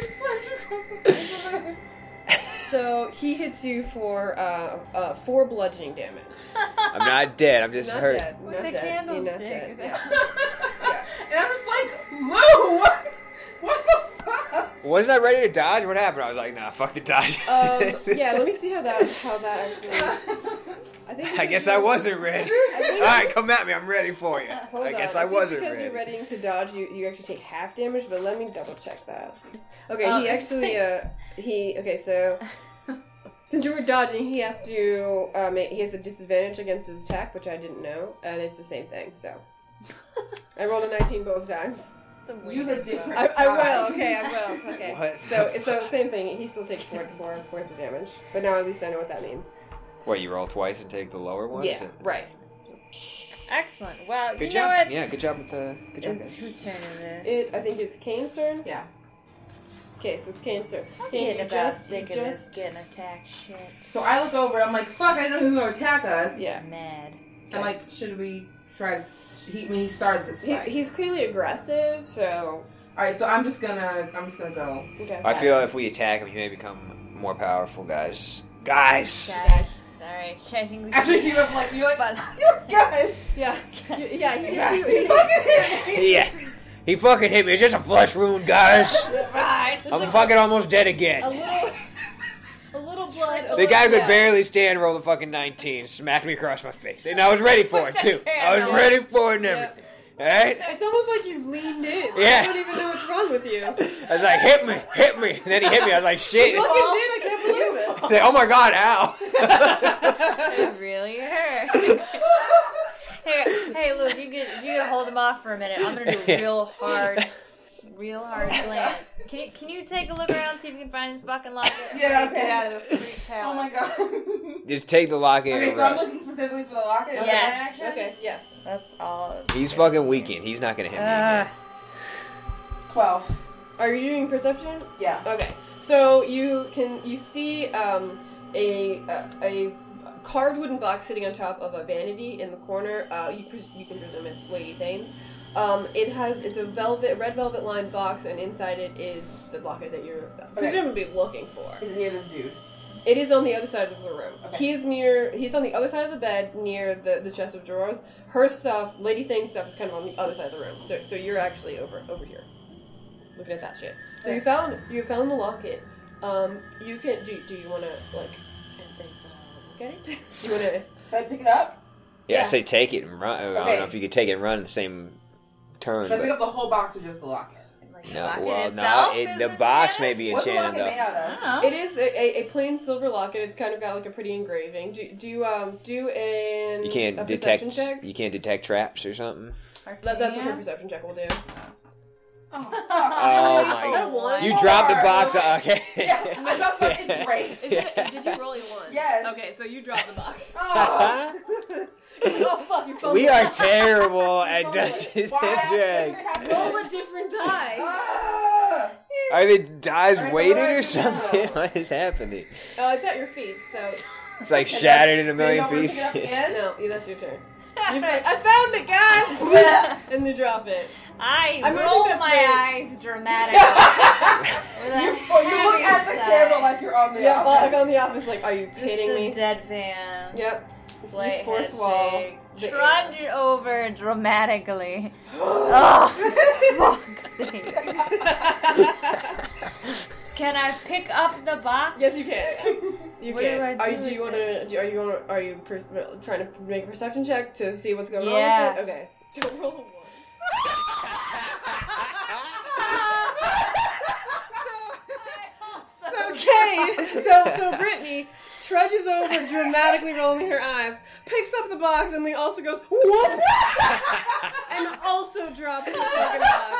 So he hits you for 4 bludgeoning damage. I'm not dead. I'm just Not hurt. dead. With Not the dead. You're not candlestick. dead. Yeah. And I'm just like, Lou, what the fuck? Wasn't I ready to dodge? What happened? I was like, nah, fuck the dodge. Yeah, let me see how that actually. I guess I wasn't ready. All right, come at me. I'm ready for you. Hold I guess on. I wasn't because ready. you're readying to dodge, you actually take half damage, but let me double check that. Okay, Oh, he actually okay, so since you were dodging, he has a disadvantage against his attack, which I didn't know, and it's the same thing. So I rolled a 19 both times. Use a different. I will. Okay, I will. Okay. What? So same thing. He still takes 4 points of damage, but now at least I know what that means. What, you roll twice and take the lower one? Yeah. Right. Excellent. Well, Good you know job. what? Yeah, good job with the. Good job, It's, guys. whose turn is it? I think it's Kane's turn. Yeah. Okay, so it's Kane's turn. I'm Kane, getting you about just sick of this getting attacked shit. So I look over. I'm like, fuck! I didn't know he was gonna attack us. Yeah. Mad. I'm like, should we try? He started this fight. He's clearly aggressive, so All right, so I'm just gonna go. okay. I feel if we attack him, he may become more powerful, guys. Guys! Guys. Sorry. I think we After should... you have like, you're like, But- you guys. Yeah, yeah. He Yeah. hits you. He fucking hit me. Yeah. He fucking hit me. It's just a flesh wound, guys. Right. I'm fucking almost dead A again. little blood. The guy could barely stand, roll the fucking 19, smacked me across my face. And I was ready for it, too. I was ready for it and everything. Alright? It's almost like you've leaned in. Yeah. I don't even know what's wrong with you. I was like, hit me. And then he hit me. I was like, shit. Fucking did. I can't believe it. I was like, oh my god, ow. It really hurt. Hey, Lou, if you could hold him off for a minute, I'm gonna do a real hard glance. Can you take a look around, see if you can find his fucking locker? Yeah, okay. Get out of this freak Oh my palace. god. Just take the locket. Okay, and so I'm run. looking specifically for the locket. Is that Yes. my action? Okay. Yes. That's all. He's fucking weakened. He's not gonna hit me again. 12. Are you doing perception? Yeah. Okay. So you see a carved wooden box sitting on top of a vanity in the corner. You can presume it's Lady Thane's. It's a red velvet lined box, and inside it is the locket that you're presumably looking for. Is it near this dude? It is on the other side of the room. Okay. He's on the other side of the bed near the chest of drawers. Her stuff, Lady Thing's stuff, is kind of on the other side of the room. So you're actually over here, looking at that shit. So you found the locket. You can do you want to like look at it? Do you want to? Should I pick it up? Yeah, I Yeah. say take it and run. I don't Okay. know if you could take it and run in the same turn. Should I but- pick up the whole box or just the locket? Like, No, locket well, itself no. is The box may enchanted? be What's the enchanted locket made though. out I of? don't know. It is a plain silver locket. It's kind of got like a pretty engraving. Do you an You can't a detect. perception check? You can't detect traps or something. That's what her perception check will do. Oh, Oh my Is that one? You dropped the box. Okay. Okay. Yeah, I thought it breaks. Did you roll a 1? Yes. Okay, so you drop the box. Oh. Oh fuck! You fumbled. We are terrible at Fumbled. Dungeons Why? and Dragons. Roll a different die. Ah. Are the dies Alright, so weighted what do I or do something? now? What is happening? Oh, it's at your feet. So It's like And shattered in a then million you don't pick it up pieces. again? no, yeah, that's your turn. I found it, guys. And you drop it. I I mean, I roll think that's my very- eyes dramatically. With a You look at the heavy camera sigh. like you're on the Yeah, like office. on the office. Like, are you Just kidding a me? deadpan. Yep. Slight Fourth head wall. shake. The Trudge over dramatically. Oh, fuck's sake. Can I pick up the box? Yes, you can. You What can. do I Are you, do do you with want to? Are you trying to make a perception check to see what's going Yeah. on with it? Okay. Don't roll a 1. Okay, so Brittany trudges over, dramatically rolling her eyes, picks up the box, and then also goes whoop, and also drops the fucking box.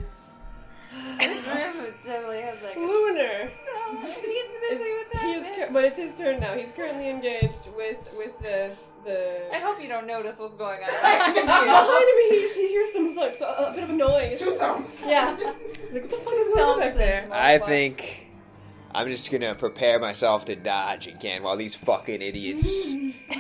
Totally has like Lunar. He's busy with that. But it's his turn now. He's currently engaged with the. I hope you don't notice what's going on. Behind him, he hears some like a bit of a noise. Two thumbs. Yeah. He's like, what the fuck is going on back there? I think I'm just gonna prepare myself to dodge again while these fucking idiots.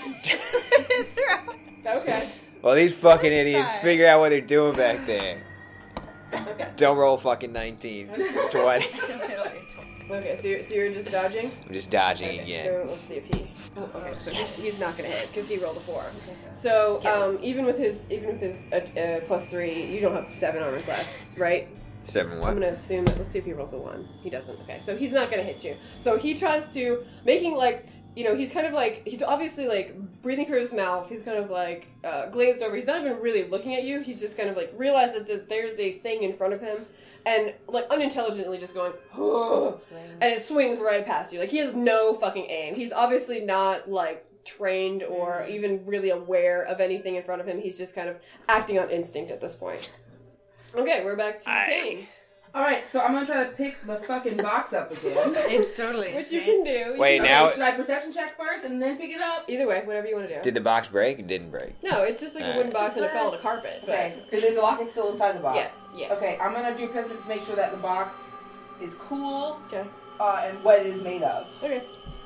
Okay. While these fucking idiots figure out what they're doing back there. Okay. Don't roll fucking 19, 20. Okay, so you're just dodging? I'm just dodging Okay, again. so let's see if he. Oh, okay, so he's not gonna hit because he rolled a 4. So even with his +3, you don't have 7 armor class, right? 7 I'm what? gonna assume that. Let's see if he rolls a 1. He doesn't. Okay, so he's not gonna hit you. So he tries to making like. He's kind of like, he's obviously like breathing through his mouth. He's kind of like glazed over. He's not even really looking at you. He's just kind of like realized that there's a thing in front of him and like unintelligently just going, and it swings right past you. Like he has no fucking aim. He's obviously not like trained or even really aware of anything in front of him. He's just kind of acting on instinct at this point. Okay, we're back to Kane. Alright, so I'm gonna try to pick the fucking box up again. It's totally. Which you can do. Wait, Okay, now- should I perception check first and then pick it up? Either way, whatever you want to do. Did the box break? It didn't break. No, it's just like a wooden box and it fell on a carpet. But Okay, is the locket still inside the box? yes, yeah. Okay, I'm gonna do perception to make sure that the box is cool Okay. and what it is made of. Okay.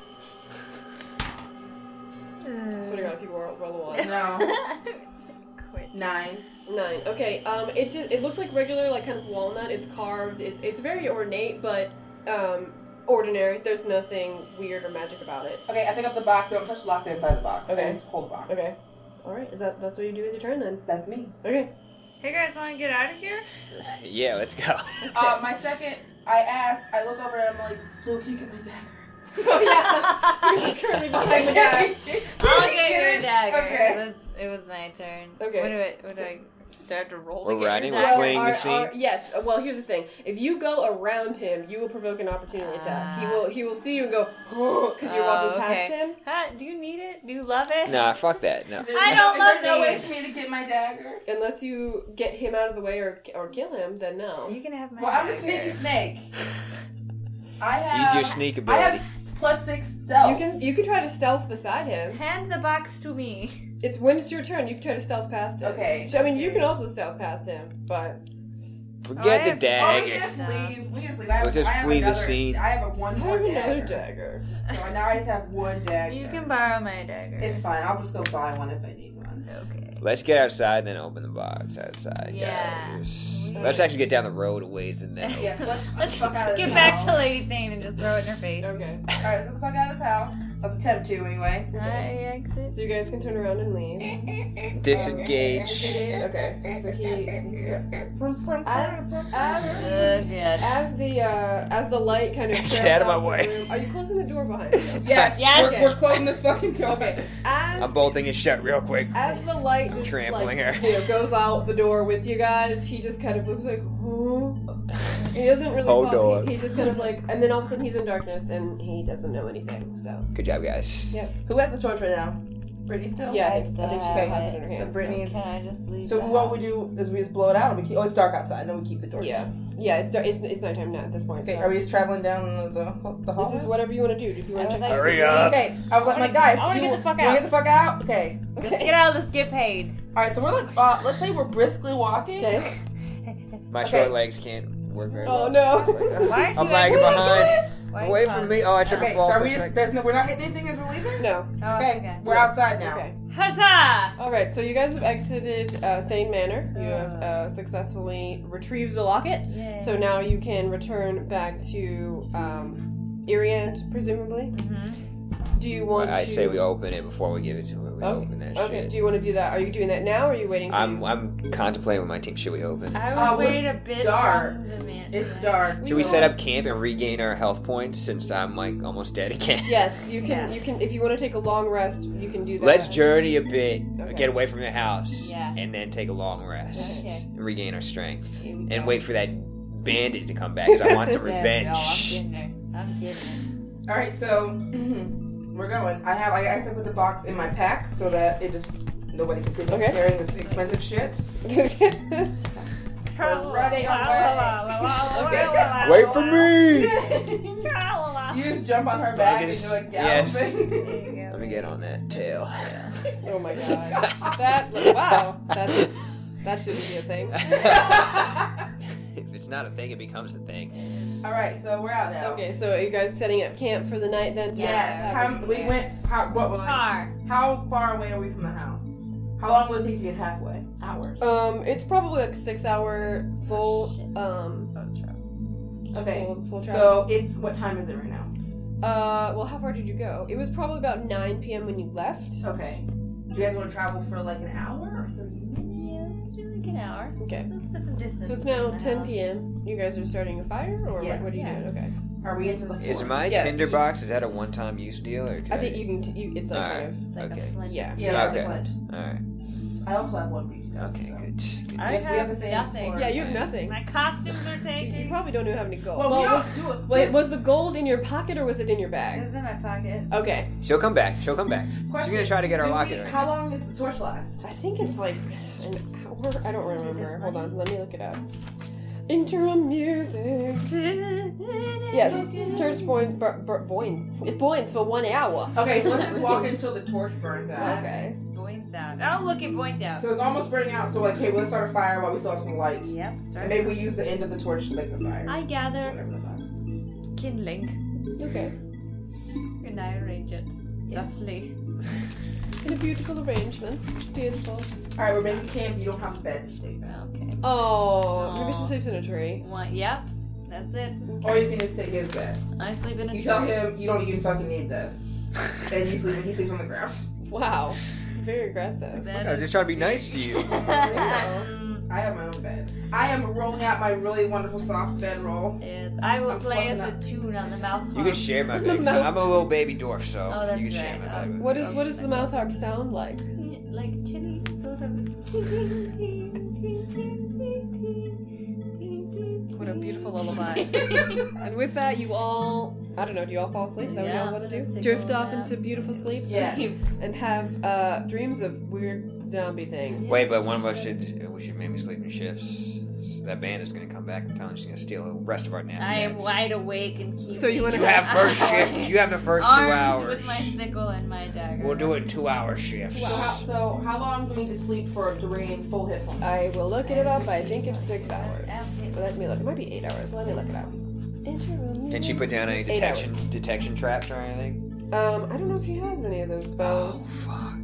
Swear to God, if you roll a 1. No. Quit. 9. 9. Okay. It looks like regular, like kind of walnut. It's carved. It's very ornate, but ordinary. There's nothing weird or magic about it. Okay, I pick up the box. I don't touch the locket inside the box. Okay. I just hold the box. Okay. All right. That's what you do with your turn then? That's me. Okay. Hey guys, want to get out of here? Yeah, let's go. My second, I look over and I'm like, Blue, can you get my dagger? Oh yeah. He's currently behind the guy. I'll get your dagger. Okay. It was my turn. Okay. Do I have to roll We're to get riding, your we're dagger? fleeing the scene. Yes. Well, here's the thing. If you go around him, you will provoke an opportunity attack. He will see you and go because you're walking okay. past him. Huh, do you need it? Do you love it? Nah, fuck that. No. I don't love Is there no way these. for me to get my dagger? Unless you get him out of the way or kill him, then no. You can have my Well, I'm a dagger. sneaky snake. I have. Use your sneak I ability. have +6 stealth. You can try to stealth beside him. Hand the box to me. It's when it's your turn. You can try to stealth past him. Okay. So, I mean, you can also stealth past him, but Forget I the have- Oh, we dagger. can just leave. We can just leave. I have, Let's just I have flee the another, scene. I have a one I more have another dagger. dagger. So now I just have one dagger. You can borrow my dagger. It's fine. I'll just go buy one if I need one. Okay. Let's get outside and then open the box outside. Yeah. Guys. Let's actually get down the road a ways and then. Yeah, so let's Let's fuck out of get this back house. to Lady Thane and just throw it in her face. Okay. Alright, so get the fuck out of this house. Let's attempt to anyway. I exit. So you guys can turn around and leave. Disengage. Okay. So he as the light kind of Get trails out of my the way. room- Are you closing the door behind you? Yes, Yes. We're closing this fucking door. Okay. I'm bolting it shut real quick. As the light just, Trampling like, her. goes out the door with you guys, he just kind of looks like, huh? He doesn't really Hold follow. on. He just kind of like, and then all of a sudden he's in darkness and he doesn't know anything. So Good job, guys. Yep. Who has the torch right now? Brittany still? yeah, I I think she still still have has it in her So hands. Brittany's. Can I just leave? So the what house? we do is we just blow it out and we keep. Oh, it's dark outside. And then we keep the torch. Yeah, yeah, it's dark. It's nighttime now at this point. Okay, so. are we just traveling down the hall? This is whatever you want to do. If you want to check this Hurry out. up. Okay, I was like, I my wanna- guys, I wanna do get the fuck do we out. get the fuck out? Okay. Let's get out. Let's get paid. All right, so we're like, let's say we're briskly walking. Okay. My Okay. short legs can't work very well. Oh no. Why aren't I'm you lagging guys- behind. Why are Away you from fun? me. Oh, I tried Okay, to so fall are for we a just? second. We're not hitting anything as we're leaving. No. Oh, Okay, we're outside now. Okay. Huzzah! All right. So you guys have exited Thane Manor. You have successfully retrieved the locket. Yay. So now you can return back to Iriand, presumably. Mhm. Do you want I to? say we open it before we give it to her. We Okay. open that Okay. shit. Do you want to do that? Are you doing that now, or are you waiting? To... I'm contemplating with my team. Should we open? I well, would wait it's a bit dark. from the man. It's dark. Should we set up camp and regain our health points since I'm like almost dead again? Yes, you can. Yeah. You can. If you want to take a long rest, you can do that. Let's journey a bit, Okay. get away from the house, Yeah. and then take a long rest Okay. and regain our strength, Here we and go. wait for that bandit to come back because I want some Yeah, revenge. no, I'm getting there. I'm getting All right, so we're going. I actually put the box in my pack so that it just nobody can see me Okay. carrying this expensive shit. there. We're running away. Wait for me! You just jump on her back and Yes. you're like Yes. galloping. Let me get on that tail. Oh my god. That. Wow. That shouldn't be a thing. If it's not a thing, it becomes a thing. All right, so we're out now. Okay, so are you guys setting up camp for the night then? Yes. Car. How far away are we from the house? How long will it take to get halfway? Hours. It's probably like a 6-hour full. Okay. Full travel. So it's what time is it right now? Well, how far did you go? It was probably about 9 p.m. when you left. Okay. Do you guys want to travel for like an hour or 30 minutes? Yeah, let's do like an hour. Okay. Let's put some distance. So it's now in the 10 house. p.m. You guys are starting a fire, or Yes. what are you doing? Okay. Are we into the Is floor? my Yeah. Tinder box, is that a one-time use deal? Or I think you can. It's like Alright. kind It's like Okay. a flint. of. Yeah. Yeah, that's Okay. a flint. Alright. I also have one beauty dog. Okay, so. good. I We have have the same nothing. score. Yeah, you have nothing. My costumes are You taken. probably don't even have any gold. Well, we was, don't do it. wait, was the gold in your pocket or was it in your It bag? was in my pocket. Okay. She'll come back. She'll come back. Question, She's gonna try to get our do locket we- right How now. long is the torch last? I think it's like an hour. I don't remember. Hold on. Let me look it up. Interim music. Yes. Torch it boins for 1 hour. Okay, so let's just walk until the torch burns out. Okay. Points out. Oh, look, it points out. So it's almost burning out. So like, okay, well, let's start a fire while we still have some light. Yep, And start. maybe we use the end of the torch to make the fire. I gather Whatever the fuck. kindling Okay. and I arrange it. Yes. Thusly. In a beautiful arrangement. Beautiful. All right, we're making camp. You don't have a bed to sleep in. Okay. Oh, maybe she Aw. sleeps in a tree. One. Yep. That's it. Or you can just take his bed. I sleep in a You tree. tell him you don't even fucking need this. And you sleep. He sleeps on the ground. Wow. It's very aggressive. That I was just trying to be nice to you. I have my own bed. I am rolling out my really wonderful soft bedroll. Yes, I will I'm play as fucking a tune on the mouth. You can share my bed. 'cause I'm a little baby dwarf, so Oh, that's you can share right. my bed. What does the mouth harp sound like? Like chilly, sort of. What a beautiful lullaby. And with that, you all, I don't know, do you all fall asleep? Is that what Yeah, y'all want to let's do? take Drift a off nap. into beautiful sleep? Yes. And have dreams of weird zombie things. Wait, but one of us should maybe sleep in shifts. That bandit's gonna come back and tell us she's gonna steal the rest of our knapsacks. I am wide awake and keep. So you wanna You have first shift. You have the first 2 Armed hours. with my sickle and my dagger. We'll do it in 2-hour shifts. So how long do we need to sleep to regain full hit points? I will look it up. I think it's 6 hours. Okay. Let me look. It might be 8 hours. Let me look it up. Did she put down any 8 hours. detection traps or anything? I don't know if she has any of those spells. Oh fuck!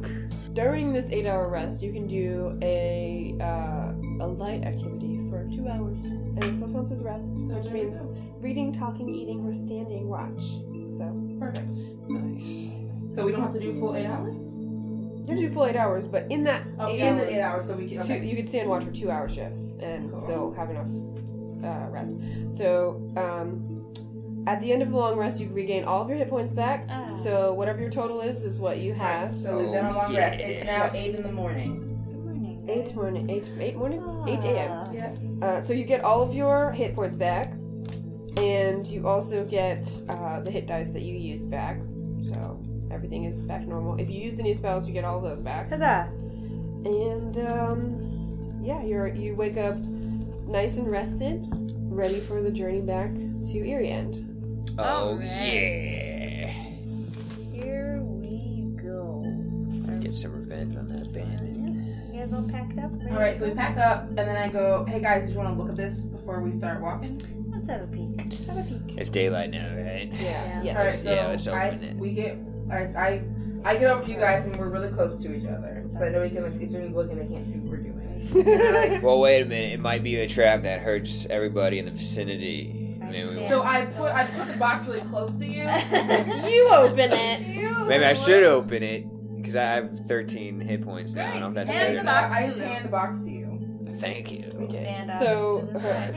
during this 8-hour rest, you can do a light activity for 2 hours, and it still counts as rest, which means reading, talking, eating, or standing watch. So Perfect. Nice. So we don't have to do full 8 hours? you have to do full 8 hours, but in that In the 8 hours, so we can. Okay. you could stand watch for 2 hour shifts and Cool. still have enough rest. So at the end of the long rest, you regain all of your hit points back. So whatever your total is what you have. So we've done a long rest. yeah. It's now 8 in the morning. Good morning. 8 morning, 8 a.m. Yeah. So you get all of your hit points back, and you also get the hit dice that you used back. So everything is back normal. If you use the new spells, you get all of those back. Huzzah! And you wake up nice and rested, ready for the journey back to Erie End. Oh, Alright. yeah. Here we go. Get some revenge on that bandit. You guys all packed up? All right, so we pack up, and then I go, hey guys, did you want to look at this before we start walking? Let's have a peek. Have a peek. It's daylight now, right? Yeah. Yeah. Yes. All right, so Yeah, let's open it. I get over to you guys, and we're really close to each other, so I know we can. Like, if anyone's looking, they can't see what we're doing. Well, wait a minute. It might be a trap that hurts everybody in the vicinity. I mean, we- So I put the box really close to you. You open it. maybe I should open it because I have 13 hit points now. I don't know if that's Hand So the better. box. I just hand the box to you. Thank you. Okay. Stand up So, to the side.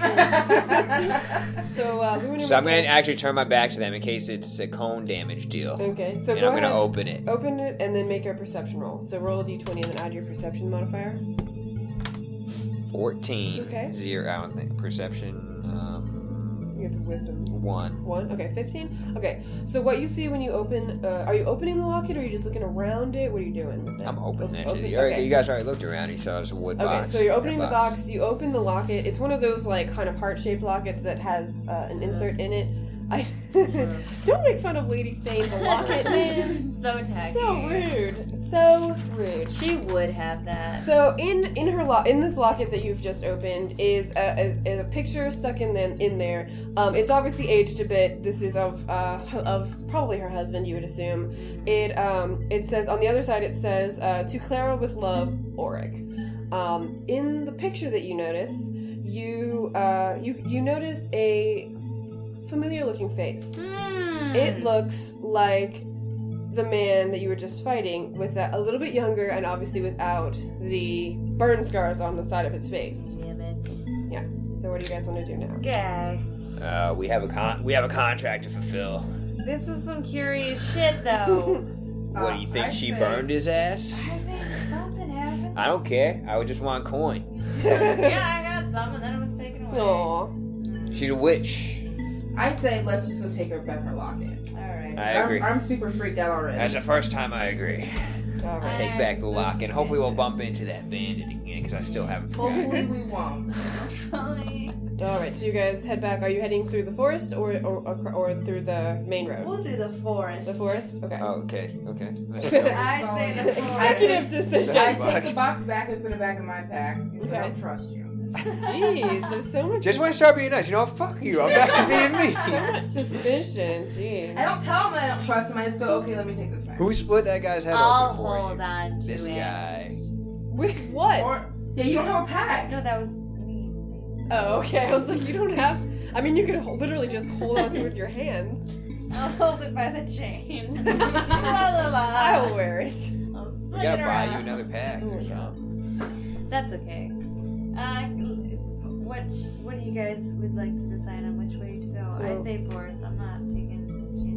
so Lunar So I'm gonna actually turn my back to them in case it's a cone damage deal, Okay, so and go I'm ahead. gonna open it. Open it and then make a perception roll. So roll a d20 and then add your perception modifier. 14. Okay. 0. I don't think perception. You have wisdom. 1. 1. Okay, 15. Okay, so what you see when you open, are you opening the locket or are you just looking around it? What are you doing with it? I'm opening that Open- shit. okay. You guys already looked around. You saw it was a wood Okay, box. so you're opening the That box. You open the locket. It's one of those like kind of heart-shaped lockets that has an insert in it. I don't make fun of Lady Thane's locket, man. So tacky. So rude. So rude. She would have that. So in this locket that you've just opened is a picture stuck in there. It's obviously aged a bit. This is of probably her husband, you would assume. It says on the other side it says to Clara with love, Auric. In the picture that you notice, you notice a familiar looking face. It looks like the man that you were just fighting, with a little bit younger and obviously without the burn scars on the side of his face. Damn it. So what do you guys want to do now? Guys. we have a contract to fulfill. This is some curious shit, though. What do you think? I She say- burned his ass? I think something happened. I don't care. I would just want coin. Yeah, I got some, and then it was taken away. Aw. She's a witch. I say let's just go take her back her locket. Alright. I agree. I'm super freaked out already. That's the first time I agree. All right. Take back the lock, and hopefully we'll bump into that bandit again because I still haven't forgotten. Hopefully we won't. All right. So you guys head back. Are you heading through the forest or through the main road? We'll do the forest. The forest. Okay. Oh, okay. Let's go. I say the forest. Executive decision. I take the box back and put it back in my pack because I Okay. don't trust you. Jeez, there's so much. Just want to start being nice. You know what? Fuck you. I'm back to being so me. much suspicion. Jeez. I don't tell him that I don't trust him. I just go, okay, let me take this back. Who split that guy's head I'll open for hold you? on to This it. guy. With what? Or yeah, you don't have a pack. No, that was me. Oh, okay. I was like, you don't have. I mean, you could literally just hold on to it with your hands. I'll hold it by the chain. La, la, la. I'll wear it. I'll We swing gotta it buy around. you another pack or Oh, something. That's okay. What do you guys would like to decide on which way to go? So- I say forest. I'm not taking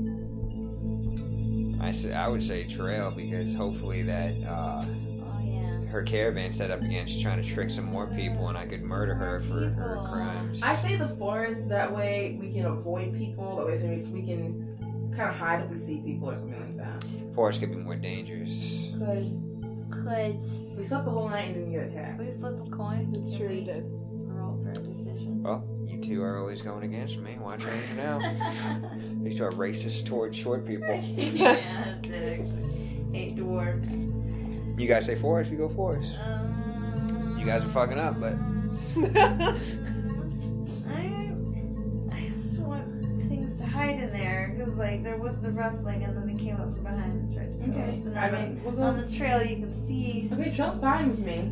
chances. I would say trail because hopefully that Oh yeah. her caravan set up again. She's trying to trick some more people, and I could murder her for her People. crimes. I say the forest. That way we can avoid people. That way we can kind of hide if we see people or something like that. Forest could be more dangerous. Could We slept the whole night and didn't get attacked. we flip a coin? That's Can true, we you did. roll for a decision? Well, you two are always going against me. Why change now? You two are racist towards short people. Yeah, that's it actually. Hate dwarves. You guys say forest, we go forest. You guys are fucking up, but I just want things to hide in there because like there was the rustling and then they came up from behind and tried to kill Okay. us. And I then, mean, like, on the trail you can see. Okay, trail's fine with me.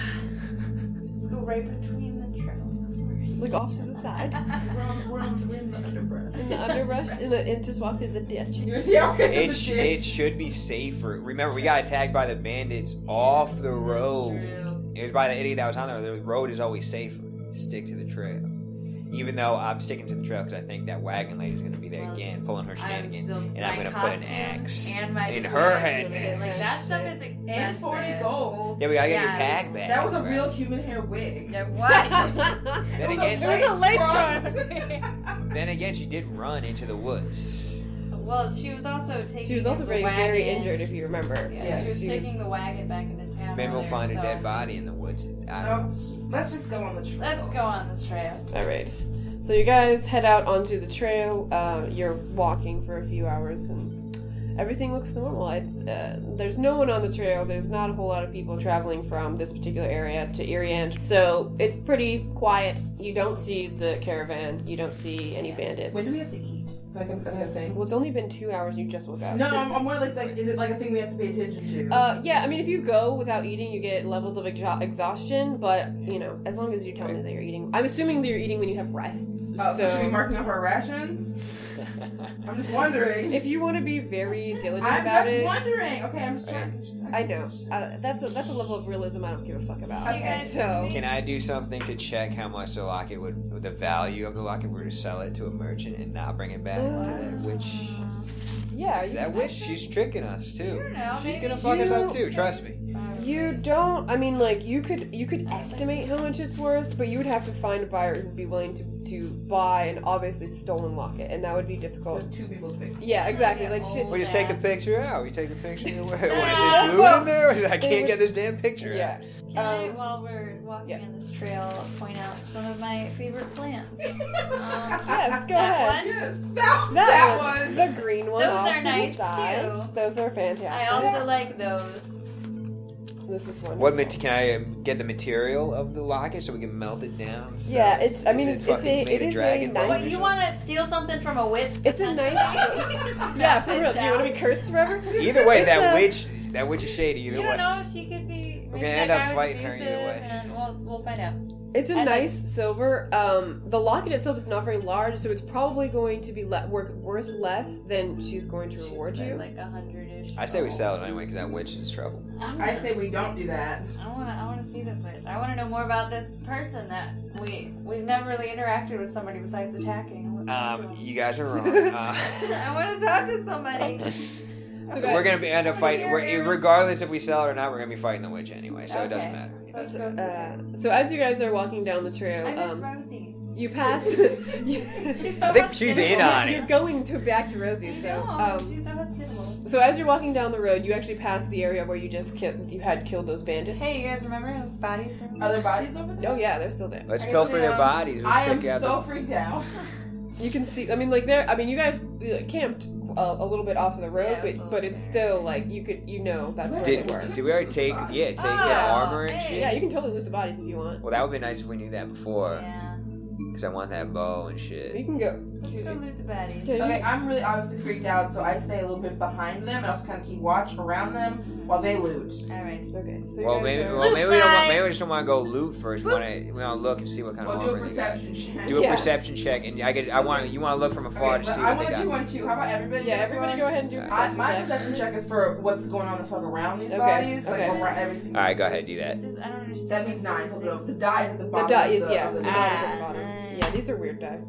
Let's go right between the trail. Like off to the side. We're in the underbrush. In the underbrush, and just walk through the ditch. Yeah, we're in the It ditch. should be safer. Remember, we got attacked by the bandits off the road. True. It was by the idiot that was on there. The road is always safer. Stick to the trail. Even though I'm sticking to the trail because I think that wagon lady's going to be there again, pulling her shenanigans. And I'm going to put an axe and my in her disguise. head. Like that stuff is expensive. And 40 gold. Yeah, we got to get your Yeah. pack back. That was a right? real human hair wig. Yeah, what? Then again, It was a lace front. then again, she did run into the woods. Well, she was also taking. She was also the very, wagon. very injured, if you remember. Yeah, she was taking the wagon back into town. Maybe we'll earlier, find a so dead body in the woods. I don't know. Let's just go on the trail. Let's go on the trail. All right. So you guys head out onto the trail. You're walking for a few hours, and everything looks normal. It's there's no one on the trail. There's not a whole lot of people traveling from this particular area to Irian, so it's pretty quiet. You don't see the caravan. You don't see any bandits. When do we have to eat? So I can think. Well, it's only been 2 hours. You just woke up. No, I'm more like, is it like a thing we have to pay attention to? Yeah, I mean, if you go without eating, you get levels of exhaustion, but, you know, as long as you tell me that you're eating. I'm assuming that you're eating when you have rests. Oh, so should we be marking up our rations? I'm just wondering. If you want to be very diligent I'm about just it. wondering. Okay, I'm just trying. I know. That's a level of realism I don't give a fuck about. Okay. So, Can I do something to check how much the locket the value of the locket were to sell it to a merchant and not bring it back to that witch? yeah, That witch, she's tricking us too. I don't know, She's maybe gonna fuck us up you- too. Trust me. you don't. I mean, like you could estimate how much it's worth, but you would have to find a buyer who would be willing to buy an obviously stolen locket, and that would be difficult. With two people's pictures. Yeah, exactly. Like shit. We just take the picture out. We take the picture. What is No. it glued in there? I They can't would- get this damn picture Yeah. Can I, Um, while we're walking yes. on this trail, point out some of my favorite plants? Yes, go that ahead. Yes, that That one. The green one Those off are to nice, the side. too. Those are fantastic. I also like those. This is wonderful. What can I get the material of the locket so we can melt it down? So Yeah, it's. I mean, is it's fucking a. made It of is a dragon nice. What, you want to steal something from a witch? It's a nice. Yeah, for real. Do you want to be cursed forever? Either way, It's that witch is shady. You Either don't way. know. She could be. We're maybe gonna that end up guy was fighting her either abusive, way. And we'll find out. It's a I nice silver. The locket itself is not very large, so it's probably going to be worth less than she's going to reward She said you. like 100-ish. I say we sell it anyway because that witch is trouble. I say we don't do that. I want to see this witch. I want to know more about this person that we've never really interacted with somebody besides attacking. You guys are wrong. I want to talk to somebody. So guys, We're gonna end up fighting. Here. Regardless if we sell it or not, we're gonna be fighting the witch anyway, so it doesn't Okay. matter. Let's go through so as you guys are walking down the trail, I miss Rosie. you pass. She's so I think she's in hospitable. on it. You're going back to Rosie, I so know, she's so hospitable. so as you're walking down the road, you actually pass the area where you just had killed those bandits. Hey, you guys remember those bodies? Are there bodies over there? Oh yeah, they're still there. Let's pilfer their bodies. I am Let's check out so the- freaked out. You can see. I mean, like they're. I mean, you guys camped a little bit off of the road, Yeah, but it's still like you know that's where Did, they were. did we already take the Oh, armor and hey. shit? Yeah, you can totally loot the bodies if you want. Well, that would be nice if we knew that before, Yeah. because I want that bow and You shit. can go. Let's go loot the bodies. Okay. Okay, I'm really obviously freaked out, so I stay a little bit behind them and also kind of keep watch around them while they loot. Alright. Okay. So you Well, guys maybe, are- well, maybe we don't. fight. Maybe we just don't want to go loot first. We want to look and see what kind Well, of do a armor they got. perception check. Do a Yeah. perception check, and you want to look from afar Okay, to but see I what want they to do got. one too. How about everybody? Yeah, does everybody one? go ahead and do a perception My check. perception check is for what's going on the fuck around these Okay, bodies, like okay. around everything. All right, go ahead, do that. This is, I don't understand. That means 9. Hold it up. The die is at the The bottom. die of is the, yeah. of The the die is at the Ah, bottom. nice. Yeah, these are weird dice.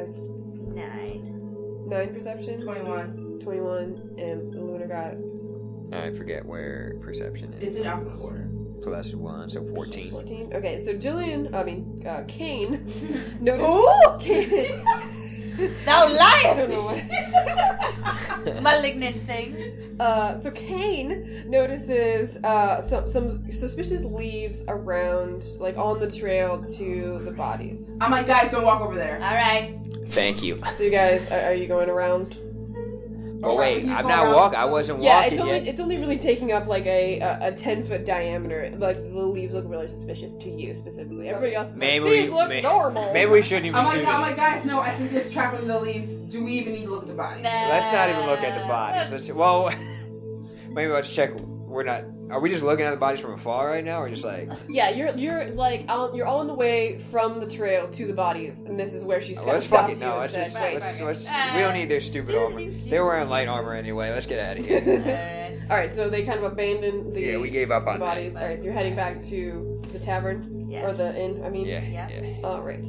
9. 9 perception, 21. 21, and Luna got I forget where perception It's is. in alphabetical order. Plus 1, so 14. 14. Okay, so Kane noticed. Ooh! Kane. Thou I don't know liest! what. Malignant thing. So Kane notices some suspicious leaves around, like on the trail to the bodies. I'm like, guys, don't walk over there. Alright. Thank you. So you guys, are you going around? Oh wait, he's I'm going not around walking. I the- wasn't Yeah, walking yet. it's only really taking up like a 10-foot diameter. Like the leaves look really suspicious to you specifically. Everybody else is Maybe like, these we- look may- normal. Maybe we shouldn't even I'm do like, this. I'm like, guys, no, I think there's trap in the leaves. Do we even need to look at the body? Let's not even look at the bodies. Maybe let's check. We're not. Are we just looking at the bodies from afar right now, or just like? Yeah, you're like you're on the way from the trail to the bodies, and this is where she's kind Let's of fuck stopped it. you No, and let's said, just. "Wait, Let's. We don't need their stupid armor. They're wearing light armor anyway. Let's get out of here. All right, so they kind of abandoned the, Yeah, we gave up the on that. bodies. All right, you're heading back to the tavern Yes. or the inn. I mean, Yeah. All right.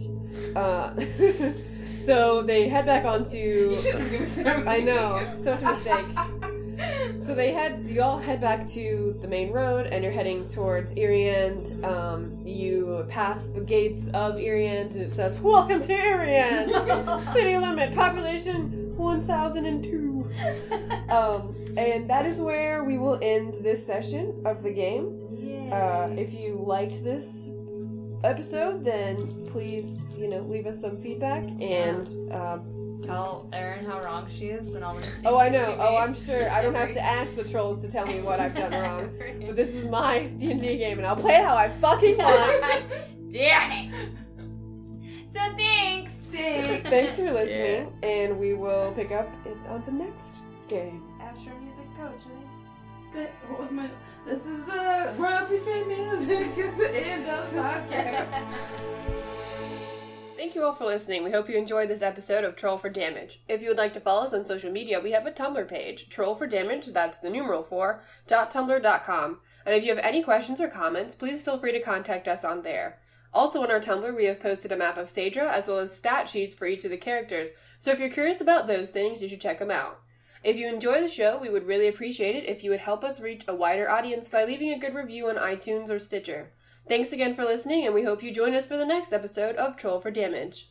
So they head back onto. You shouldn't have given Sam. I know, such a mistake. So you all head back to the main road, and you're heading towards Iriand. You pass the gates of Iriand, and it says, "Welcome to Iriand, city limit, population 1,002." And that is where we will end this session of the game. If you liked this episode, then please, leave us some feedback and. Tell Erin how wrong she is and all the mistakes. Oh, I know. she Oh, made. I'm sure. I don't have to ask the trolls to tell me what I've done wrong. But this is my D&D game, and I'll play it how I fucking want. Damn it! So thanks. Thanks for listening, and we will pick up on the next game. Outro music, go, Julie. What was my? This is the royalty-free music at the end of the podcast. Thank you all for listening. We hope you enjoyed this episode of Troll for Damage. If you would like to follow us on social media, we have a Tumblr page, Troll for Damage, that's the numeral 4.tumblr.com. And if you have any questions or comments, please feel free to contact us on there. Also on our Tumblr, we have posted a map of Saedra, as well as stat sheets for each of the characters, so if you're curious about those things, you should check them out. If you enjoy the show, we would really appreciate it if you would help us reach a wider audience by leaving a good review on iTunes or Stitcher. Thanks again for listening, and we hope you join us for the next episode of Troll for Damage.